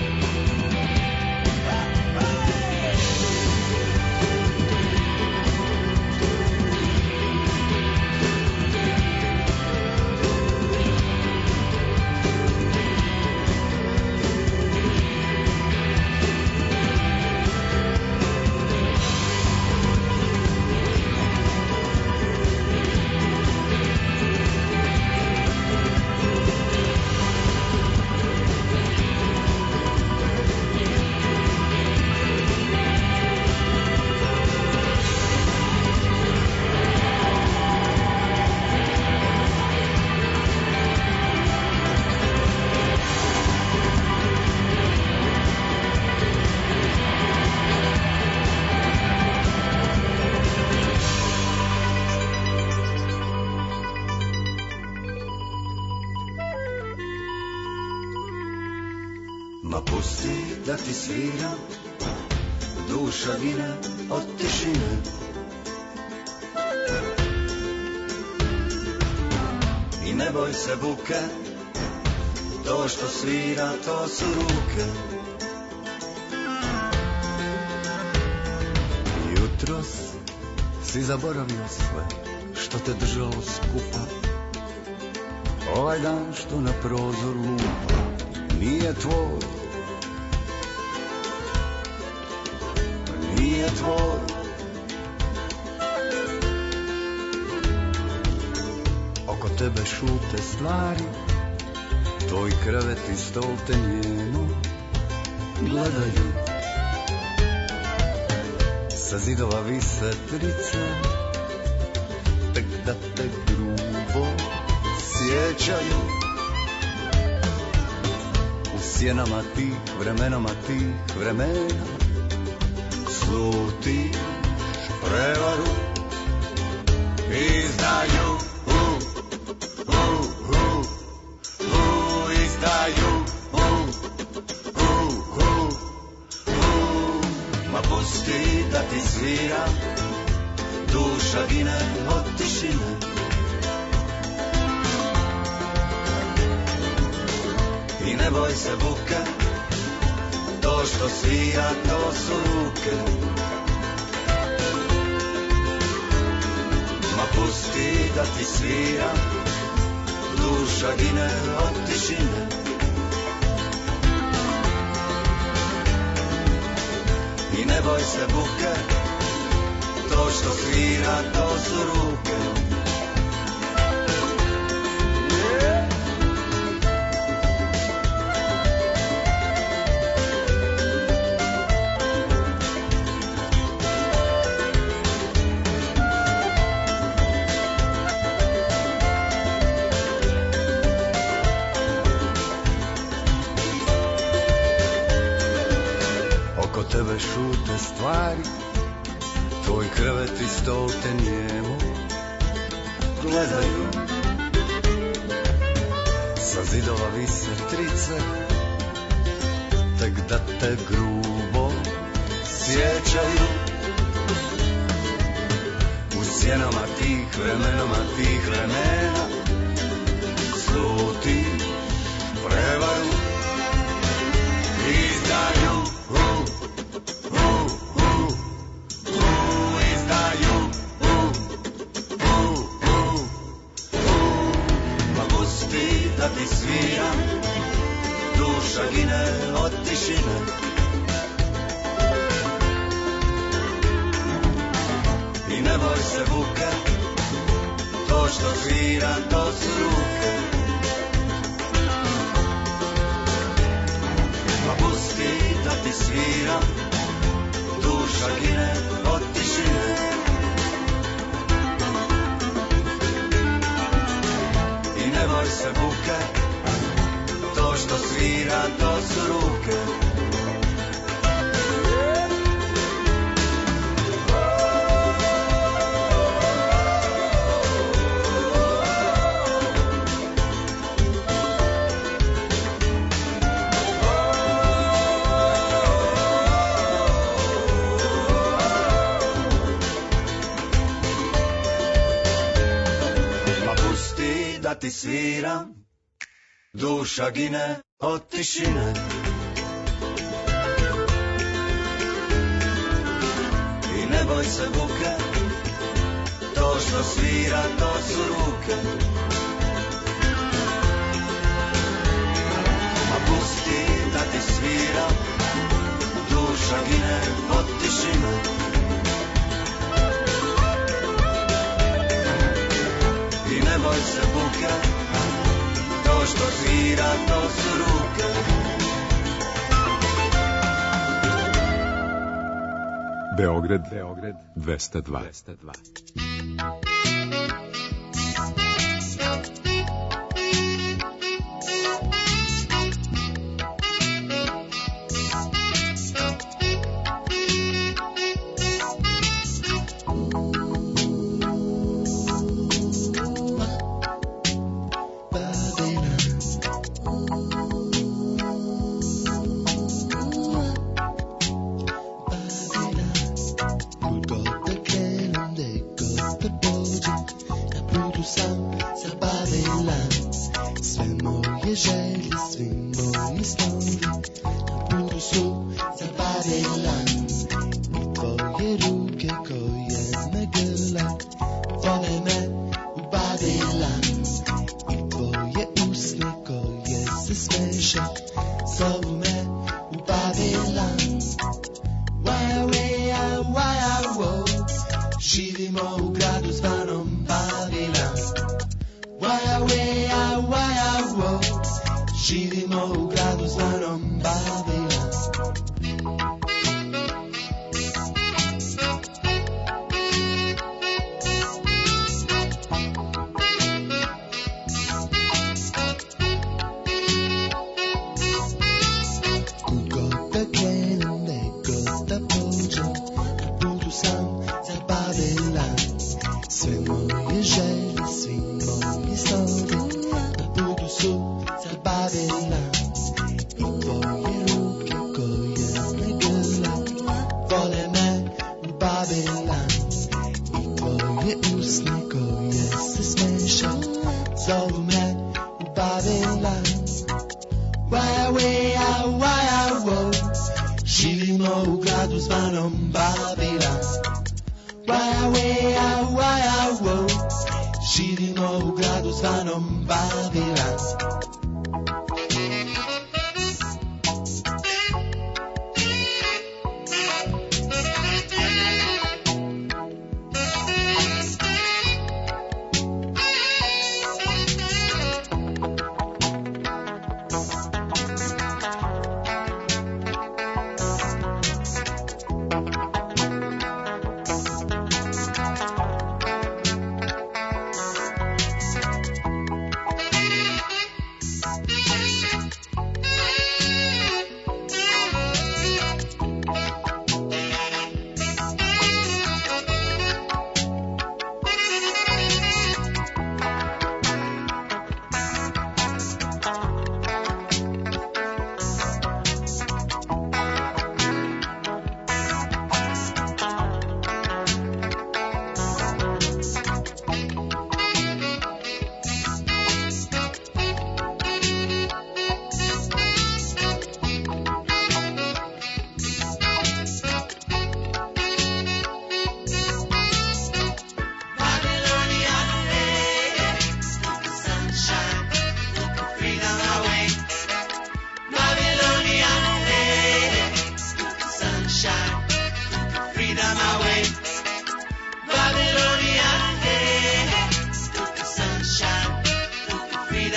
Ma pusti da ti sviram, duša gine od tišine. I ne boj se buke, to što svira to su ruke. Jutros si zaboravio sve što te držalo skupa. Ovaj dan što na prozor lupa nije tvoj, nije tvoj. Oko tebe šute stvari, tvoj krevet i stol te njemo gledaju. Sa zidova vise trice, tek da te grubo sjećaju. Sjenama tih, vremenama tih vremena slutiš prevaru. Izdaju, u, u, u, u, izdaju, u, u, u, u. Ma pusti da ti sviram, duša gine od tišine. I ne boj se buke, to što svira to su ruke. Ma pusti da ti sviram, duša gine od tišine. I ne boj se buke, to što svira to su ruke. Tebe šute stvari, tvoj krevet i stol te njemo gledaju. Sa zidova vise trice, tek da te grubo sjećaju. U sjenama tih vremenama tih vremena sluti prevaru. Izdaju, da ti sviram, duša gine od tišine. I ne boj se buke, to što svira to su ruke. Ma pusti da svira, duša gine od tišine. I ne boj se buke, to što svira, to su ruke. Da ti sviram, duša gine od tišine. I ne boj se buke, to što svira, to su ruke. A pusti da ti sviram, duša gine od tišine. I ne boj se buke, to što svira, to su ruke. Beograd, Beograd, dvesta dva.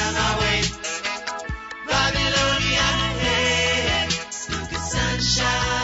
Sunshine.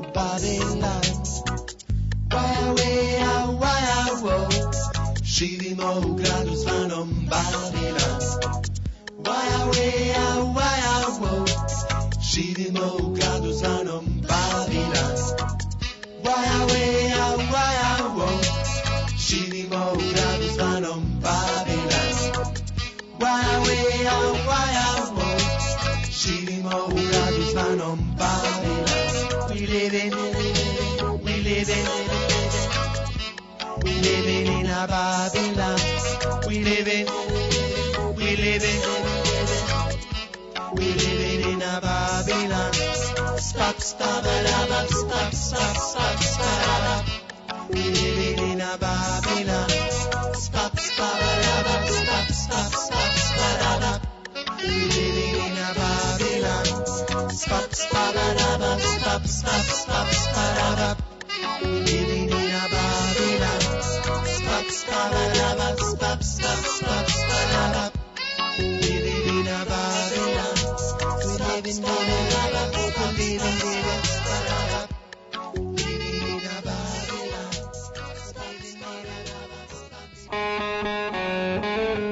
Babylon. Why, why, why, why, živimo u gradu zvanom Babylon. Why, why, why, why, živimo u gradu zvanom Babylon. Why, why, why, why, živimo u gradu zvanom Babylon. Why, why, why, why, živimo u gradu zvanom Babylon. We live in, we live in, we living in a Babylon. We living, we living, we living in a Babylon. Stop, stop, stop, stop, stop, stop, stop. We living in a Babylon. Stop, stop, stop, stop, stop, stop, stop. We living in a Babylon. Stop, stop, stop, stop, stop, stop, stop. We living in a Babylon. Stop, stop, stop, stop, stop, stop, stop. We living in a Babylon. We living in a Babylon. We living in a Babylon. Living in a Babylon. Living in a Babylon.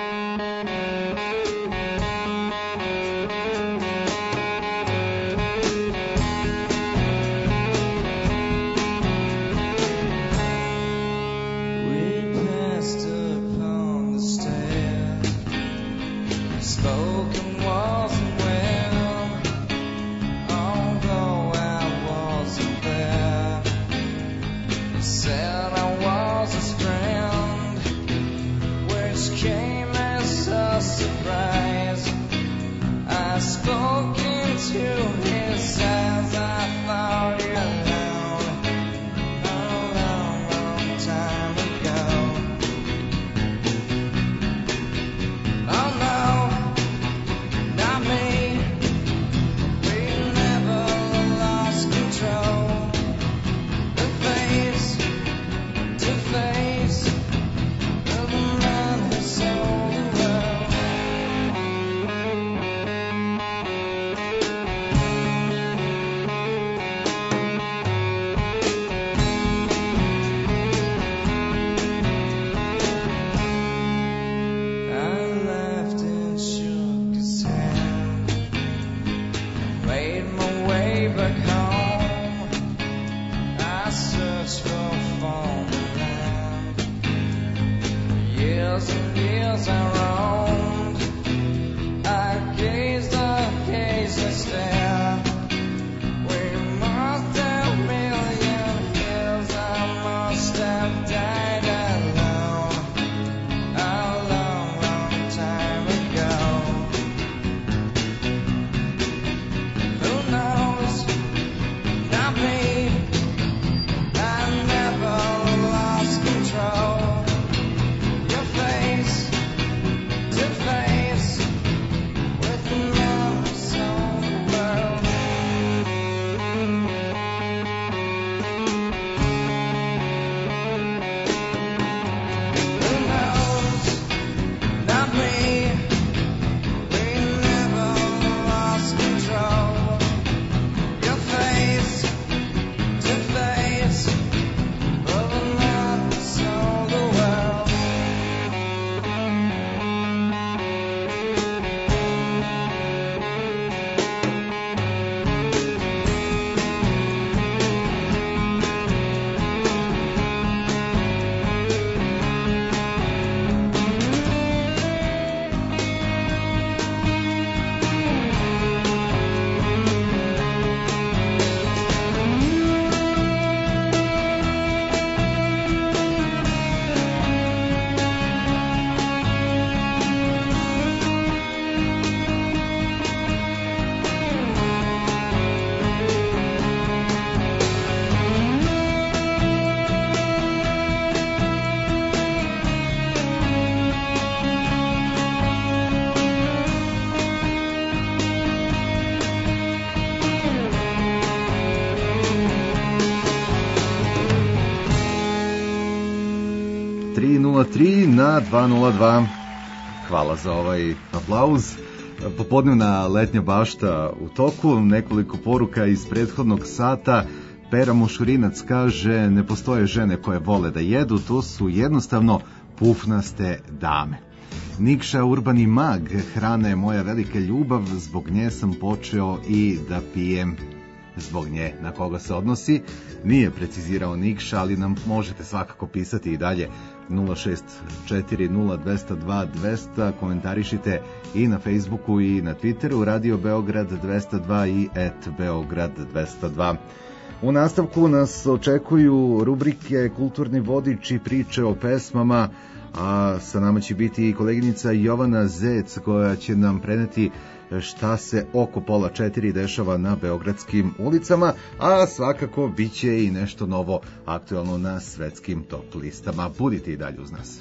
tri nula tri na dva nula dva. Hvala za ovaj aplauz. Popodnevna letnja bašta u toku, nekoliko poruka iz prethodnog sata. Pera Mušurinac kaže, ne postoje žene koje vole da jedu, to su jednostavno pufnaste dame. Nikša Urbani Mag, hrana je moja velika ljubav, zbog nje sam počeo i da pijem. Zbog nje, na koga se odnosi, nije precizirao Nikša, ali nam možete svakako pisati i dalje nula šest četiri nula dva zero dva dva zero zero, komentarišite i na Facebooku i na Twitteru, Radio Beograd dvesta dva i et Beograd dvesta dva. U nastavku nas očekuju rubrike Kulturni vodič i priče o pesmama, a sa nama će biti i koleginica Jovana Zec koja će nam preneti šta se oko pola četiri dešava na beogradskim ulicama, a svakako bit će i nešto novo aktualno na svetskim top listama. Budite i dalje uz nas.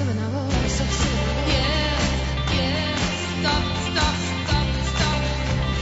Stop, stop, stop, stop.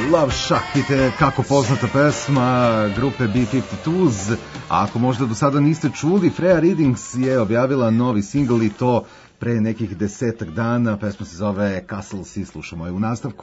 Love Shack, ite kako poznata pesma grupe B fifty-twos, a ako možda do sada niste čuli, Freya Readings je objavila novi singl i to pre nekih desetak dana, pesma se zove Castles i slušamo je u nastavku.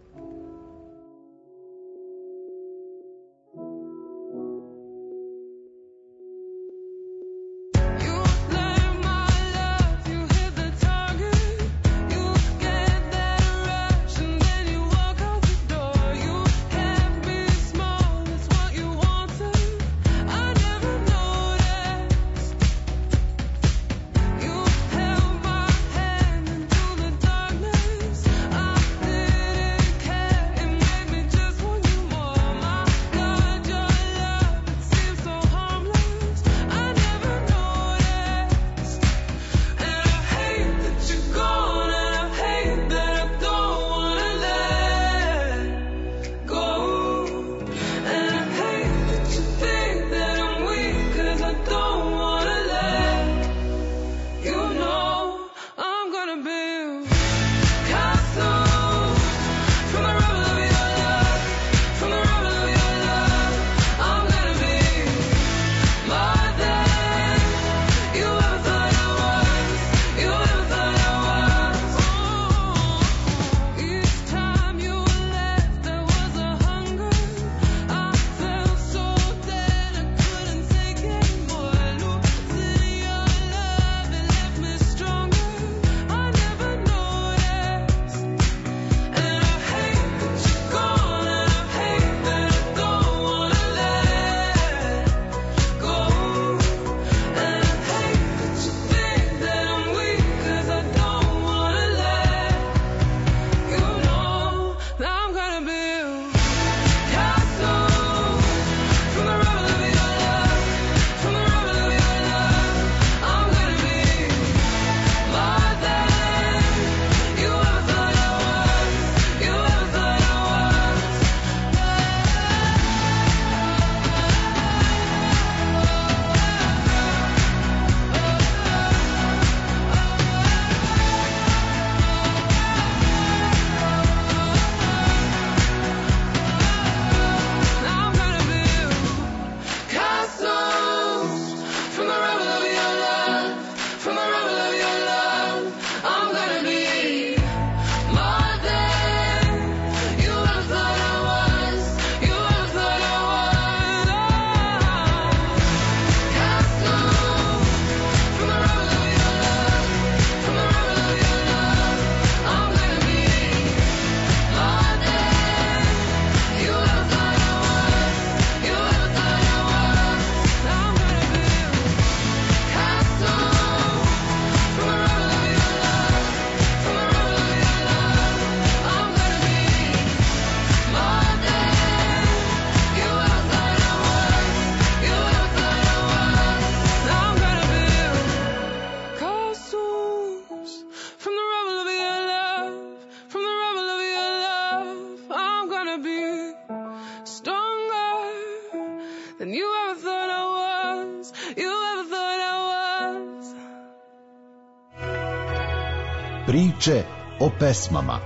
Priče o pesmama.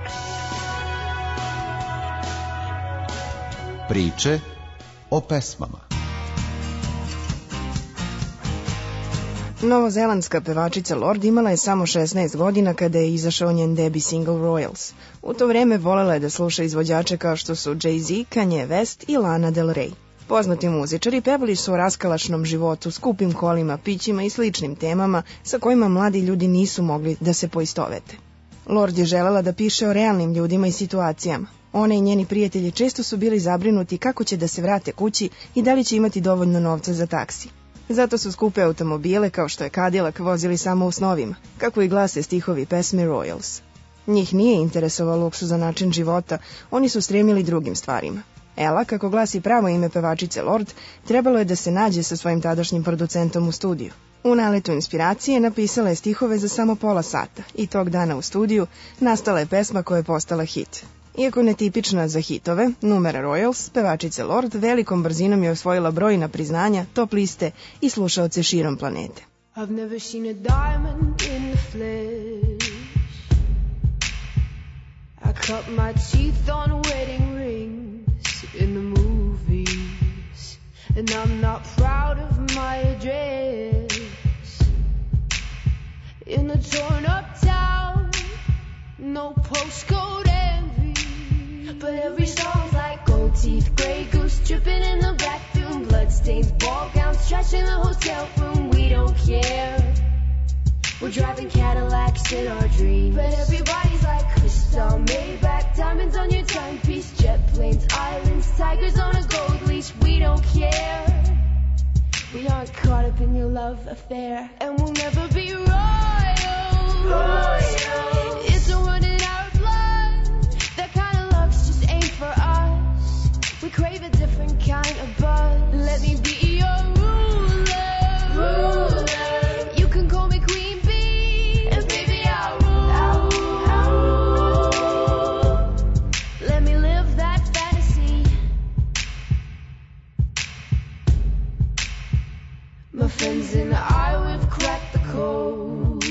Priče o pesmama. Novozelandska pevačica Lorde imala je samo šesnaest godina kada je izašao njen debi single Royals. U to vreme volela je da sluša izvođače kao što su Jay-Z, Kanye West i Lana Del Rey. Poznati muzičari pevali su o raskalašnom životu, skupim kolima, pićima i sličnim temama sa kojima mladi ljudi nisu mogli da se poistovete. Lorde je želela da piše o realnim ljudima i situacijama. Ona i njeni prijatelji često su bili zabrinuti kako će da se vrate kući i da li će imati dovoljno novca za taksi. Zato su skupe automobile, kao što je Cadillac, vozili samo u snovima, kako i glase stihovi pesme Royals. Njih nije interesovao luksuzan način života, oni su stremili drugim stvarima. Ella, kako glasi pravo ime pevačice Lorde, trebalo je da se nađe sa svojim tadašnjim producentom u studiju. U naletu inspiracije napisala je stihove za samo pola sata i tog dana u studiju nastala je pesma koja je postala hit. Iako netipična za hitove, numera Royals, pevačice Lorde velikom brzinom je osvojila brojna priznanja, top liste i slušaoce širom planete. I've never seen a diamond in the flesh. I cut my teeth on wedding rings. not proud of my address. In a torn up town, no postcode envy. But every song's like gold teeth, grey goose dripping in the bathroom, bloodstains, ball gowns, trash in the hotel room. We don't care. We're driving Cadillacs in our dreams. But everybody's like crystal, Maybach, diamonds on your timepiece, jet planes, islands, tigers on a gold leash. We don't care. We aren't caught up in your love affair, and we'll never be royal. Royal. It's a run in our blood. That kind of luck's just ain't for us. We crave a different kind of buzz. Let me be your ruler. Ruler. You can call me Queen Bee, and baby I'll rule. I'll rule. I'll rule. Let me live that fantasy. My friends and I, we've cracked the code.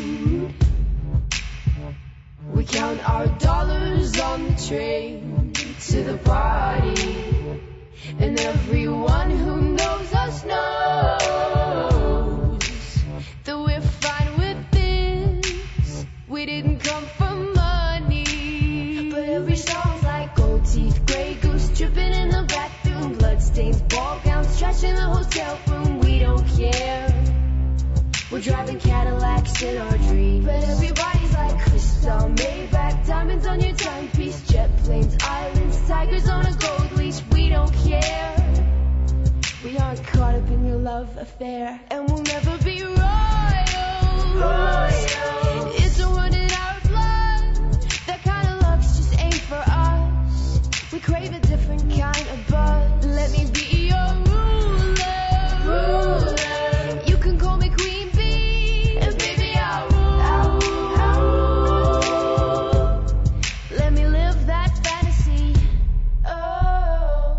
We count our dollars on the train to the party. And everyone who knows us knows that we're fine with this. We didn't come for money. But every song's like gold teeth, grey goose dripping in the bathroom, bloodstains, ball gowns, trash in the hotel room. We don't care. We're driving Cadillacs in our dreams. But everybody's like crystal, Maybach, diamonds on your timepiece, jet planes, islands, tigers on a gold leash. We don't care. We aren't caught up in your love affair, and we'll never be royal. Royal. It's a run in our blood. That kind of luck's just ain't for us. We crave a different kind of buzz. Let me be your ruler. Ruler. You can call me Queen Bee, and baby I'll rule. I'll rule. I'll rule. Let me live that fantasy. Oh,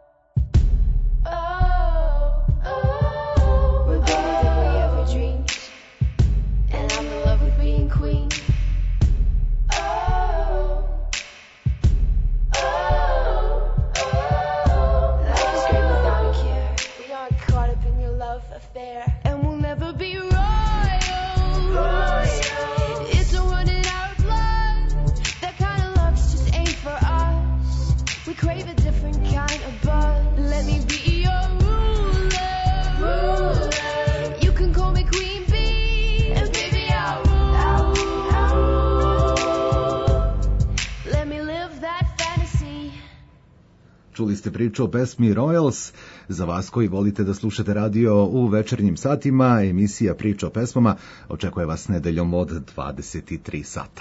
oh, oh. We're better than we ever dreamed, and I'm in love with being queen. Oh, oh, oh. Life is great without a care. We aren't caught up in your love affair, and we'll never be royal. Royal. It's a run in our blood. That kind of luck's just ain't for us. We crave a different kind of buzz. Let me be your ruler. Ruler. You can call me Queen Bee, and baby I'll rule. I'll rule. I'll rule. Let me live that fantasy. Čuli ste priču o pesmi Royals. Za vas koji volite da slušate radio u večernjim satima, emisija Priča o pesmama očekuje vas nedeljom od dvadeset tri sata.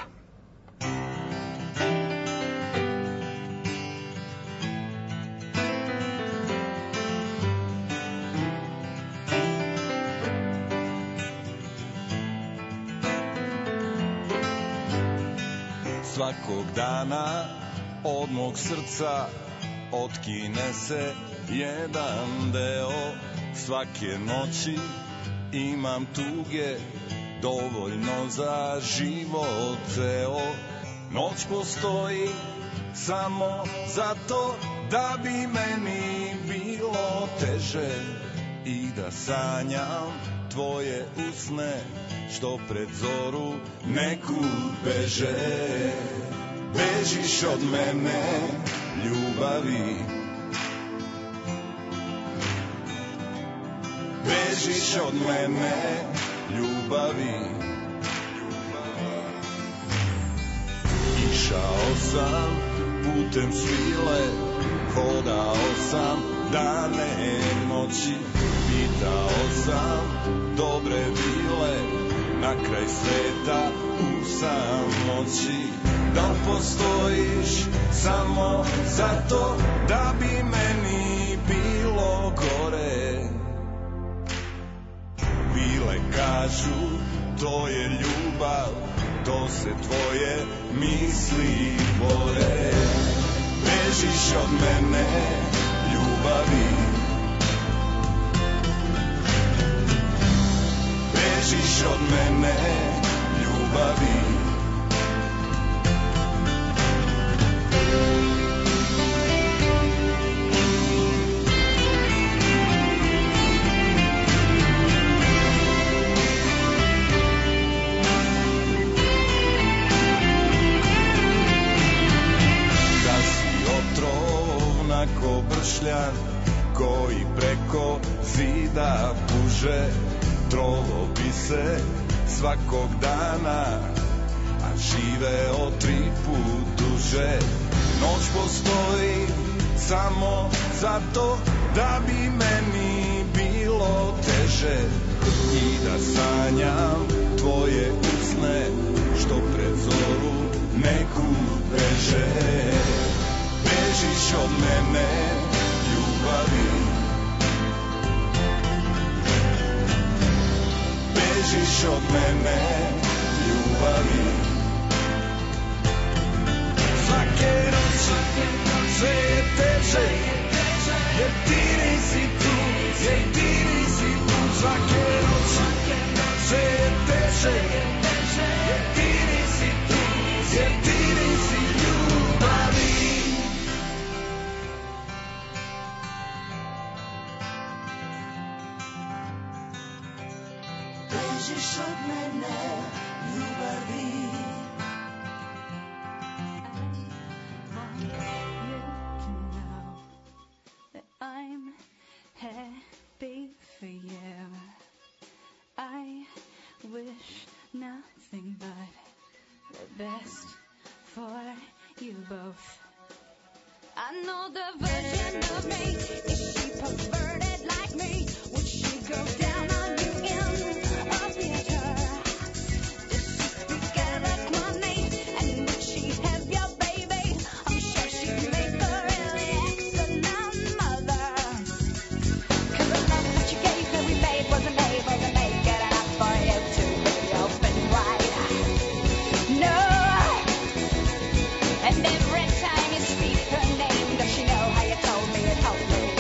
Svakog dana od mog srca otkine se jedan deo. Svake noći imam tuge dovoljno za život ceo. Noć postoji samo zato da bi meni bilo teže i da sanjam tvoje usne što pred zoru nekud beže. Bežiš od mene, ljubavi, bežiš od mene, ljubavi. Išao sam putem svile, hodao sam dane noći, pitao sam dobre bile, na kraj sveta u samoći. Da li postojiš samo zato da bi meni bilo gore? Bile kažu to je ljubav, to se tvoje misli bore. Bežiš od mene, ljubavi, bežiš od mene, ljubavi. bršljan koji preko zida puže, trovo bi se svakog dana, a živeo tri put duže. Noć postoji samo zato da bi meni bilo teže i da sanjam tvoje usne što pred zoru neku beže. Bežiš od mene, ljubavi, bežiš od mene, ljubavi. Svake noći sve je teže, jer ti nisi tu, jer ti nisi tu. Svake noći sve je teže, jer ti nisi tu, jer ti nisi ljubavi. Bežiš od mene, ljubavi. I'm happy for you. I wish nothing but the best for you both. I know the version of me, if she perverted like me, would she go down on you in a theater? Does she speak eloquently, and would she have your baby? I'm sure she'd make a really excellent mother. 'Cause the love that you gave that we made wasn't able to make it enough for you to be open wide. No, and every time you speak her name, does she know how you told me it told me?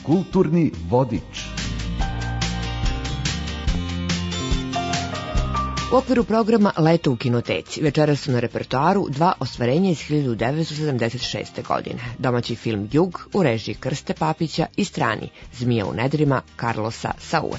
Kulturni vodič. U okviru programa Leto u kinoteci večeras su na repertoaru dva ostvarenja iz hiljadu devetsto sedamdeset šeste. godine. Domaći film Jug u režiji Krste Papića i strani Zmija u nedrima Carlosa Saure.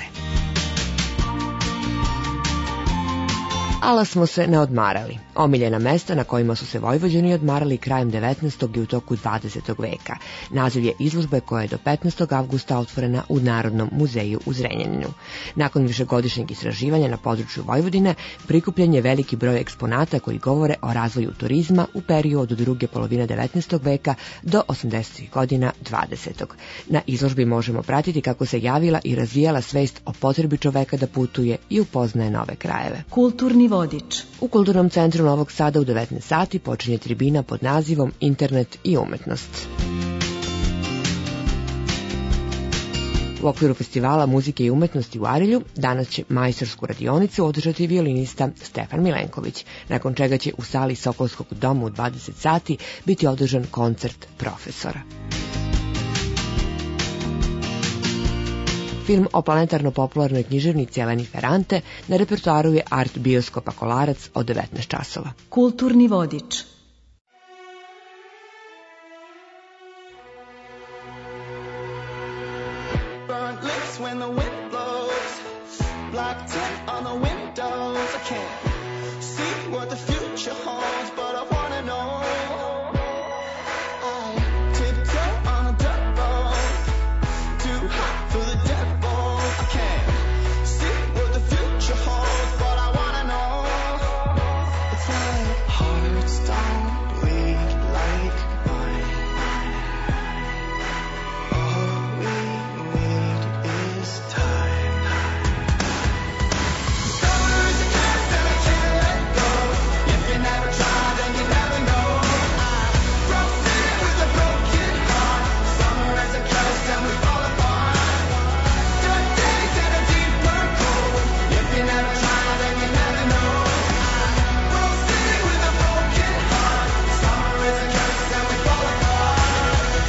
Ala smo se ne odmarali. Omiljena mesta na kojima su se Vojvođani odmarali krajem devetnaestog i u toku dvadesetog veka. Naziv je izložbe koja je do petnaestog avgusta otvorena u Narodnom muzeju u Zrenjaninu. Nakon višegodišnjeg istraživanja na području Vojvodine, prikupljen je veliki broj eksponata koji govore o razvoju turizma u periodu od druge polovine devetnaestog veka do osamdesetih godina dvadesetog. Na izložbi možemo pratiti kako se javila i razvijala svest o potrebi čoveka da putuje i upoznaje nove krajeve. Kulturni vodič. U Kulturnom centru Novog Sada u devetnaest sati počinje tribina pod nazivom Internet i umetnost. U okviru festivala muzike i umetnosti u Arilju danas će majstorsku radionicu održati violinista Stefan Milenković, nakon čega će u sali Sokolskog doma u dvadeset sati biti održan koncert profesora. Film o planetarno-popularnoj književnici Eleni Ferrante na repertoaru je Art bioskopa Kolarac od devetnaest časova. Kulturni vodič. Burnt lips when the wind blows, black tint on the windows. I can't see what the future holds, but I wanna know. I tiptoe on a dirt road, too hot for the devil. I can't see what the future holds, but I wanna know. It's like hearts don't bleed like mine. All we need is time. Summer is a curse and I can't let go. If you never try, then you never know. I broke city with a broken heart. Summer is a curse and we fall apart. Dark days and a deeper cold. If you never try, then you never know. I broke city with a broken heart. Summer is a curse and we fall apart.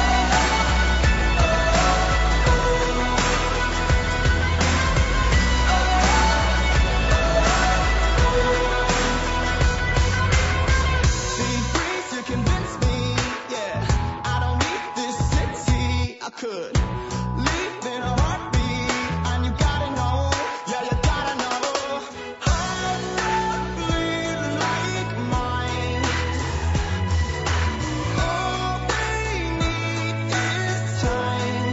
Sea breeze, you convince me, yeah. I don't need this city. I could leave in a heartbeat, and you gotta know, yeah, you gotta know. Hearts don't bleed like mine. All they need is time.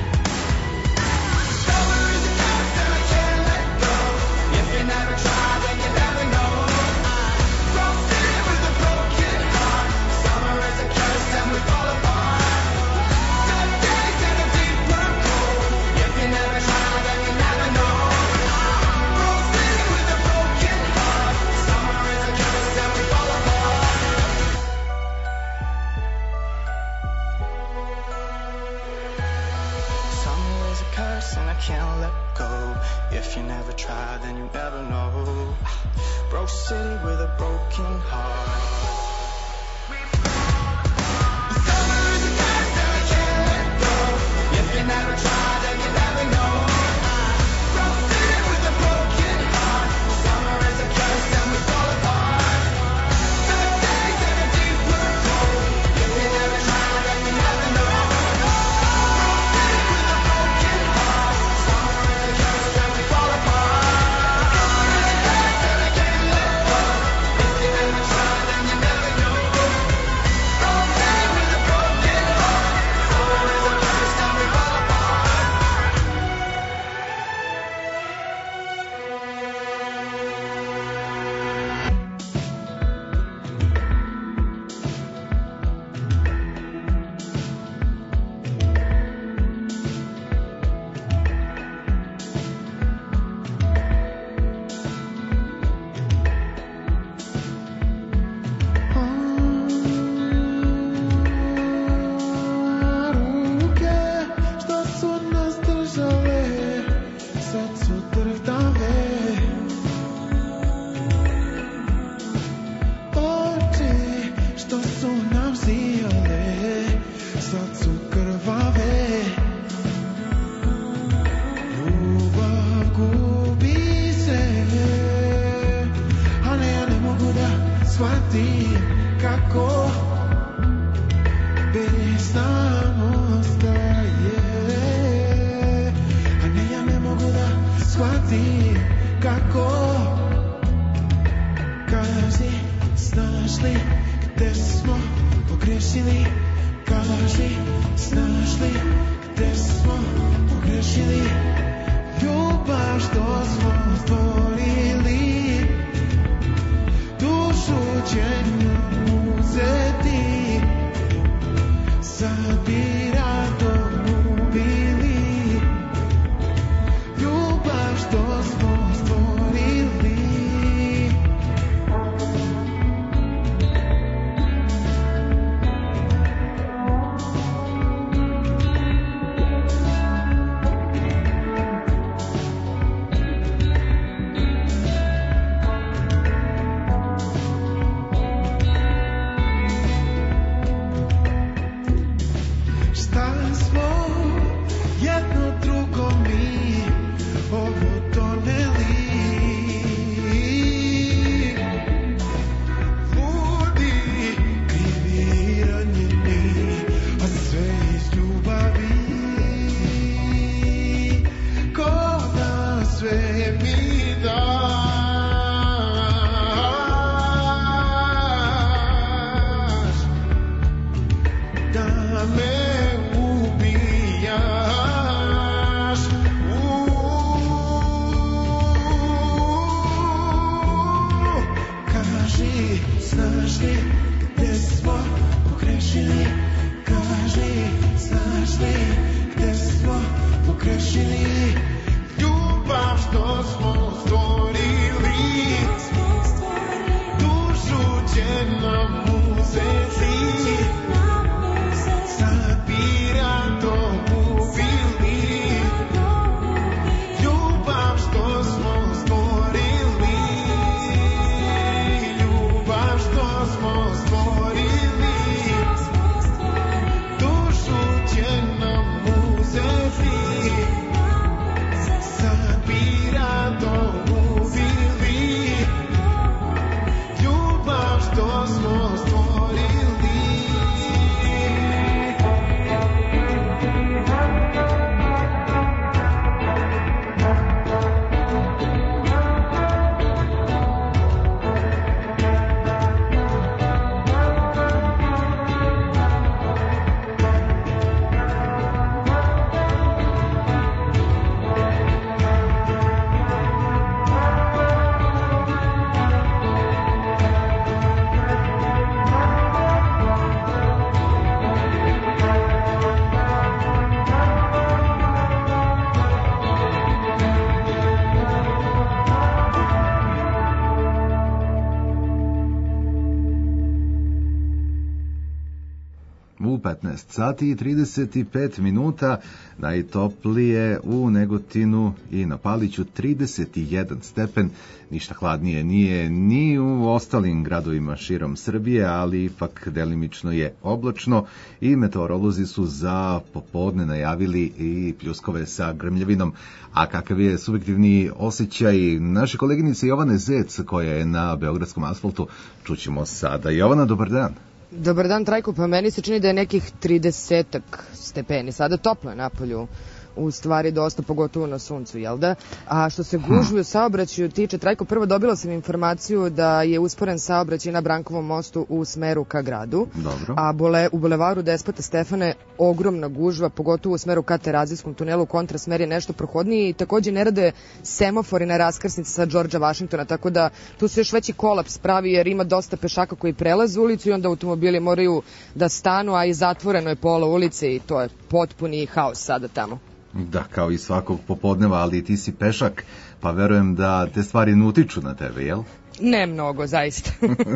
Summer is a curse and I can't let go. If you never try, then you never know. I broke city with a broken heart. Summer is a curse and we fall apart. Dark days and a deeper cold. If you never try, then you never know. I broke city with a broken heart. Summer is a curse and we fall apart. Summer is a curse and I can't let go. If you never try, then you never know. Broke city with a broken heart. Summer is a curse and I can't let go. If you never try, then you never know. Broke city with a broken heart. Summer is a curse and we fall apart. Dark days and a deeper cold. If you never try, then you never know. Broke city with a broken heart. Summer is a curse and we fall apart. Summer is a curse and I can't let go. If you never try, then you never know. shvatim kako bez nam ostaje. A ne, ja ne mogu da shvatim kako. Kaži, znaš li gde smo pogrešili? Kaži, znaš li gde smo pogrešili? Ljubav što smo stvorili, dušu će nam uzeti, sad bi radom ubili. Ljubav što smo stvorili. petnaest sati i trideset pet minuta, najtoplije u Negotinu i na Paliću trideset jedan stepen, ništa hladnije nije ni u ostalim gradovima širom Srbije, ali ipak delimično je oblačno i meteorolozi su za popodne najavili i pljuskove sa grmljavinom. A kakav je subjektivni osjećaj naše koleginice Jovane Zec koja je na beogradskom asfaltu, čućemo sada. Jovana, dobar dan. Dobar dan, Trajko, pa meni se čini da je nekih tridesetak stepeni. Sada toplo je napolju, u stvari dosta, pogotovo na suncu, jel da? A što se gužve u saobraćaju tiče, Trajko, prvo dobila sam informaciju da je usporen saobraćaj na Brankovom mostu u smeru ka gradu. Dobro. A bole, u bulevaru Despota Stefane ogromna gužva, pogotovo u smeru ka Terazijskom tunelu, kontrasmer je nešto prohodniji i takođe ne rade semafori na raskrsnici sa Đorđa Vašingtona, tako da tu se još veći kolaps pravi jer ima dosta pešaka koji prelaze ulicu i onda automobili moraju da stanu, a i zatvoreno je pola ulice i to je potpuni haos sada tamo. Da, kao i svakog popodneva, ali ti si pešak, pa verujem da te stvari ne utiču na tebe, jel? Ne mnogo, zaista.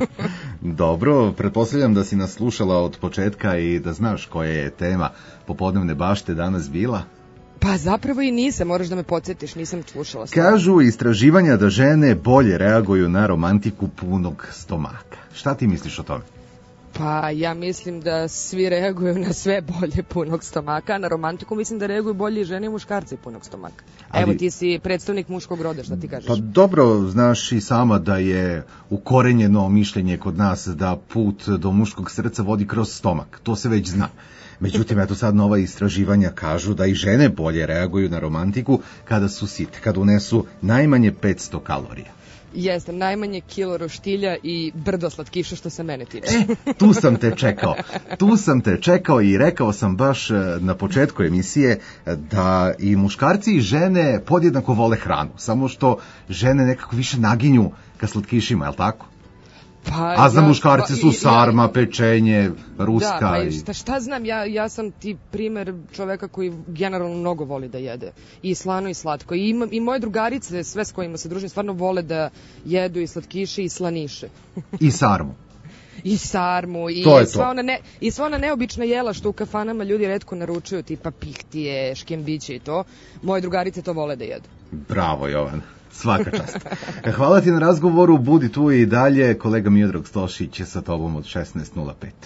Dobro, pretpostavljam da si nas slušala od početka i da znaš koja je tema popodnevne bašte danas bila. Pa zapravo i nisam, moraš da me podsjetiš, nisam slušala. Stvarno. Kažu istraživanja da žene bolje reaguju na romantiku punog stomaka. Šta ti misliš o tome? Pa ja mislim da svi reaguju na sve bolje punog stomaka, a na romantiku mislim da reaguju bolje i žene i muškarci punog stomaka. Ali, evo ti si predstavnik muškog roda, šta ti kažeš? Pa dobro, znaš i sama da je ukorenjeno mišljenje kod nas da put do muškog srca vodi kroz stomak, to se već zna. Međutim, eto sad nova istraživanja kažu da i žene bolje reaguju na romantiku kada su site, kada unesu najmanje petsto kalorija. Jeste, najmanje kilo roštilja i brdo slatkiša što se mene tiče. E, tu sam te čekao. Tu sam te čekao i rekao sam baš na početku emisije da i muškarci i žene podjednako vole hranu. Samo što žene nekako više naginju ka slatkišima, je li tako? Pa, a za ja, muškarci su ja, sarma, pečenje, ruska. Da, pa i... šta, šta znam, ja, ja sam ti primer čoveka koji generalno mnogo voli da jede. I slano i slatko. I, ima, i moje drugarice, sve s kojima se družim, stvarno vole da jedu i slatkiše i slaniše. I sarmu. I sarmu, i sva, ona ne, i sva ona neobična jela što u kafanama ljudi retko naručuju, tipa pihtije, škembiće i to. Moje drugarice to vole da jedu. Bravo, Jovan. Svaka čast. Hvala ti na razgovoru, budi tu i dalje. Kolega Miodrag Stošić je sa tobom od šesnaest nula pet.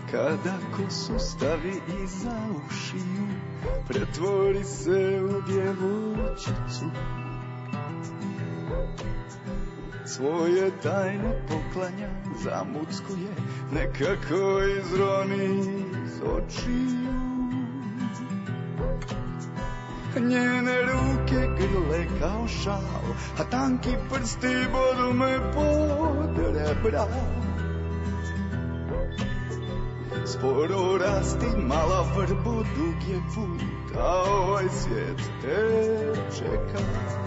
Kada kosu stavi iza ušiju, pretvori se u djevojčicu. Svoje tajne poklanja, zamuckuje, nekako izroni iz očiju. Njene ruke grle kao šal, a tanki prsti bodu me pod rebra. Sporo rasti, mala vrbo, dug je put, a ovaj svijet te čeka.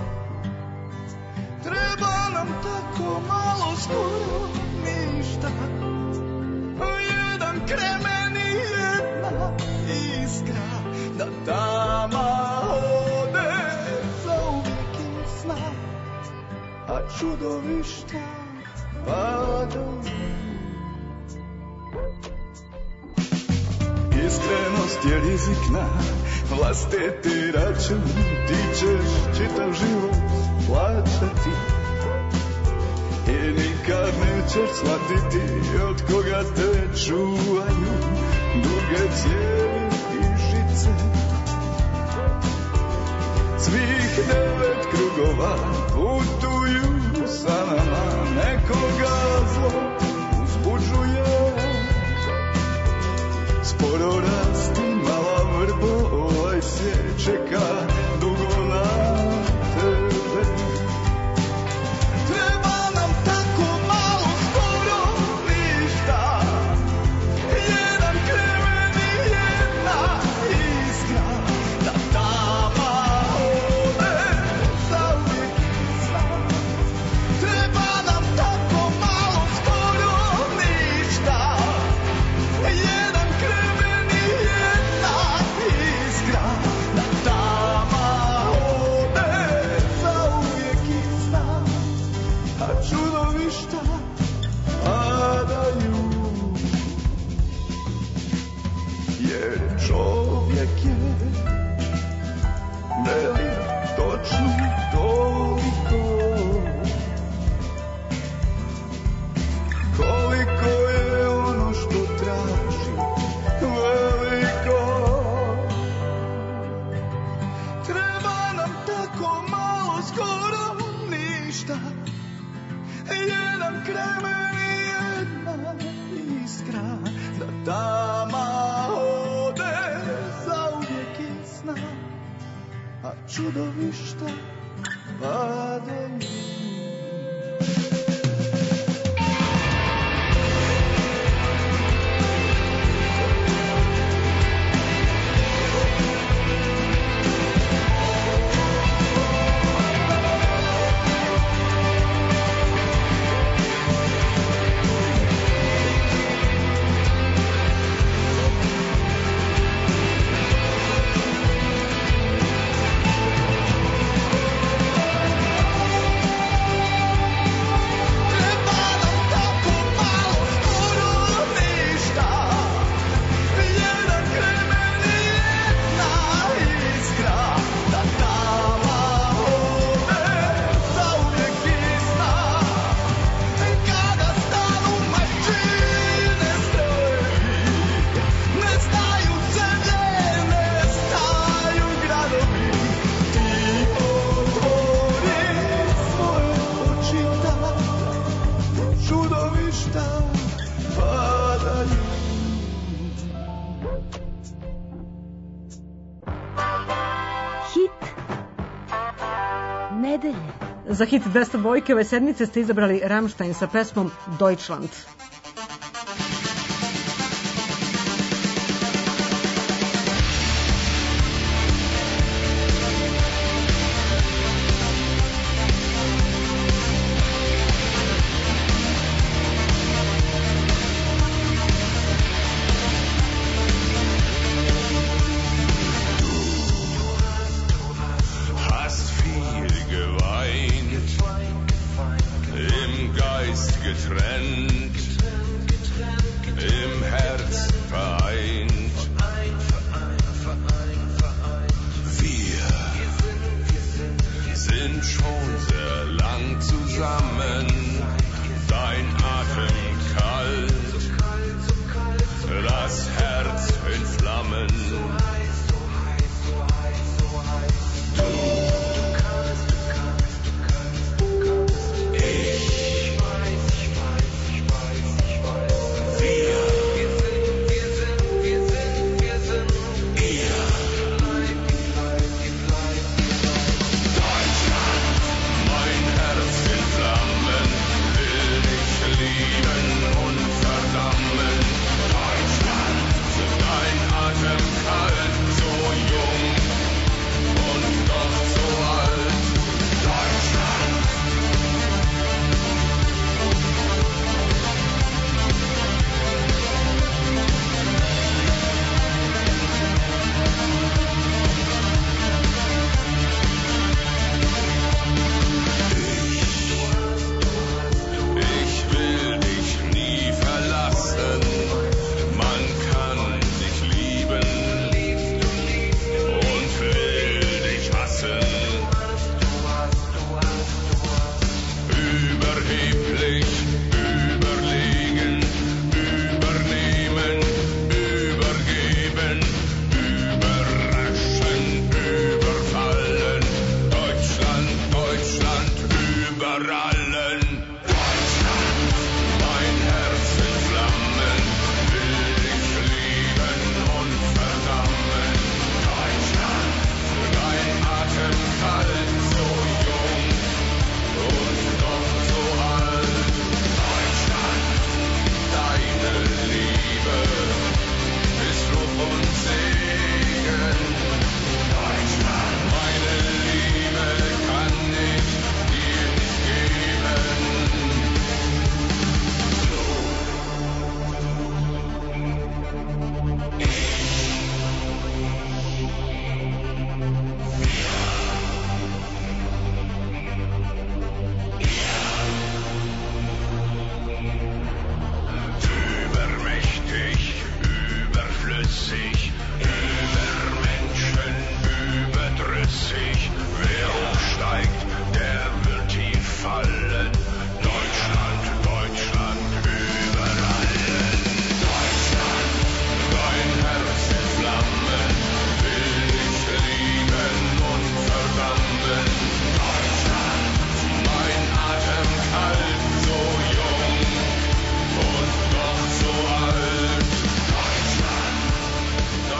Treba nam tako malo, skoro ništa, jedan kremen i jedna iskra, da tama ode zauvijek iz sna, a čudovišta padaju. Iskrenost je rizikna, vlastiti račun, ti ćeš čitav život plaćati i nikad nećeš shvatiti od koga te čuvaju duge cijevi i žice. Svih devet krugova putuju sa nama, nekoga zlo uzbuđuje. Sporo rasti, mala vrbo, ovaj svijet čeka dugo na tebe. Treba nam tako malo, skoro ništa, jedan kremen i jedna iskra, da tama ode zauvijek iz sna. Treba nam tako malo, skoro ništa, jedan kremen i jedna iskra, da tama ode zauvijek iz sna, a čudovišta padaju. Jer čovjek je veli točno toliko koliko je ono što traži veliko. Treba nam tako malo, skoro ništa, jedan kremen i jedna iskra, da tama ode zauvijek iz sna, a čudovišta padaju. Za hit dvesta dvojke ove sedmice ste izabrali Rammstein sa pesmom Deutschland. Getrennt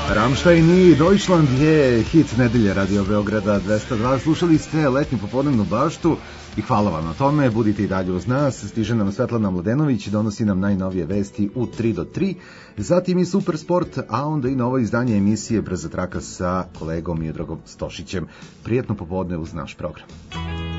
Rammstein i Deutschland je hit nedelje Radio Beograda dvesta dva. Slušali ste letnju popodnevnu baštu i hvala vam na tome. Budite i dalje uz nas. Stiže nam Svetlana Mladenović, donosi nam najnovije vesti u tri do tri. Zatim i Supersport, a onda i novo izdanje emisije Brza traka sa kolegom Miodragom Stošićem. Prijetno popodne uz naš program.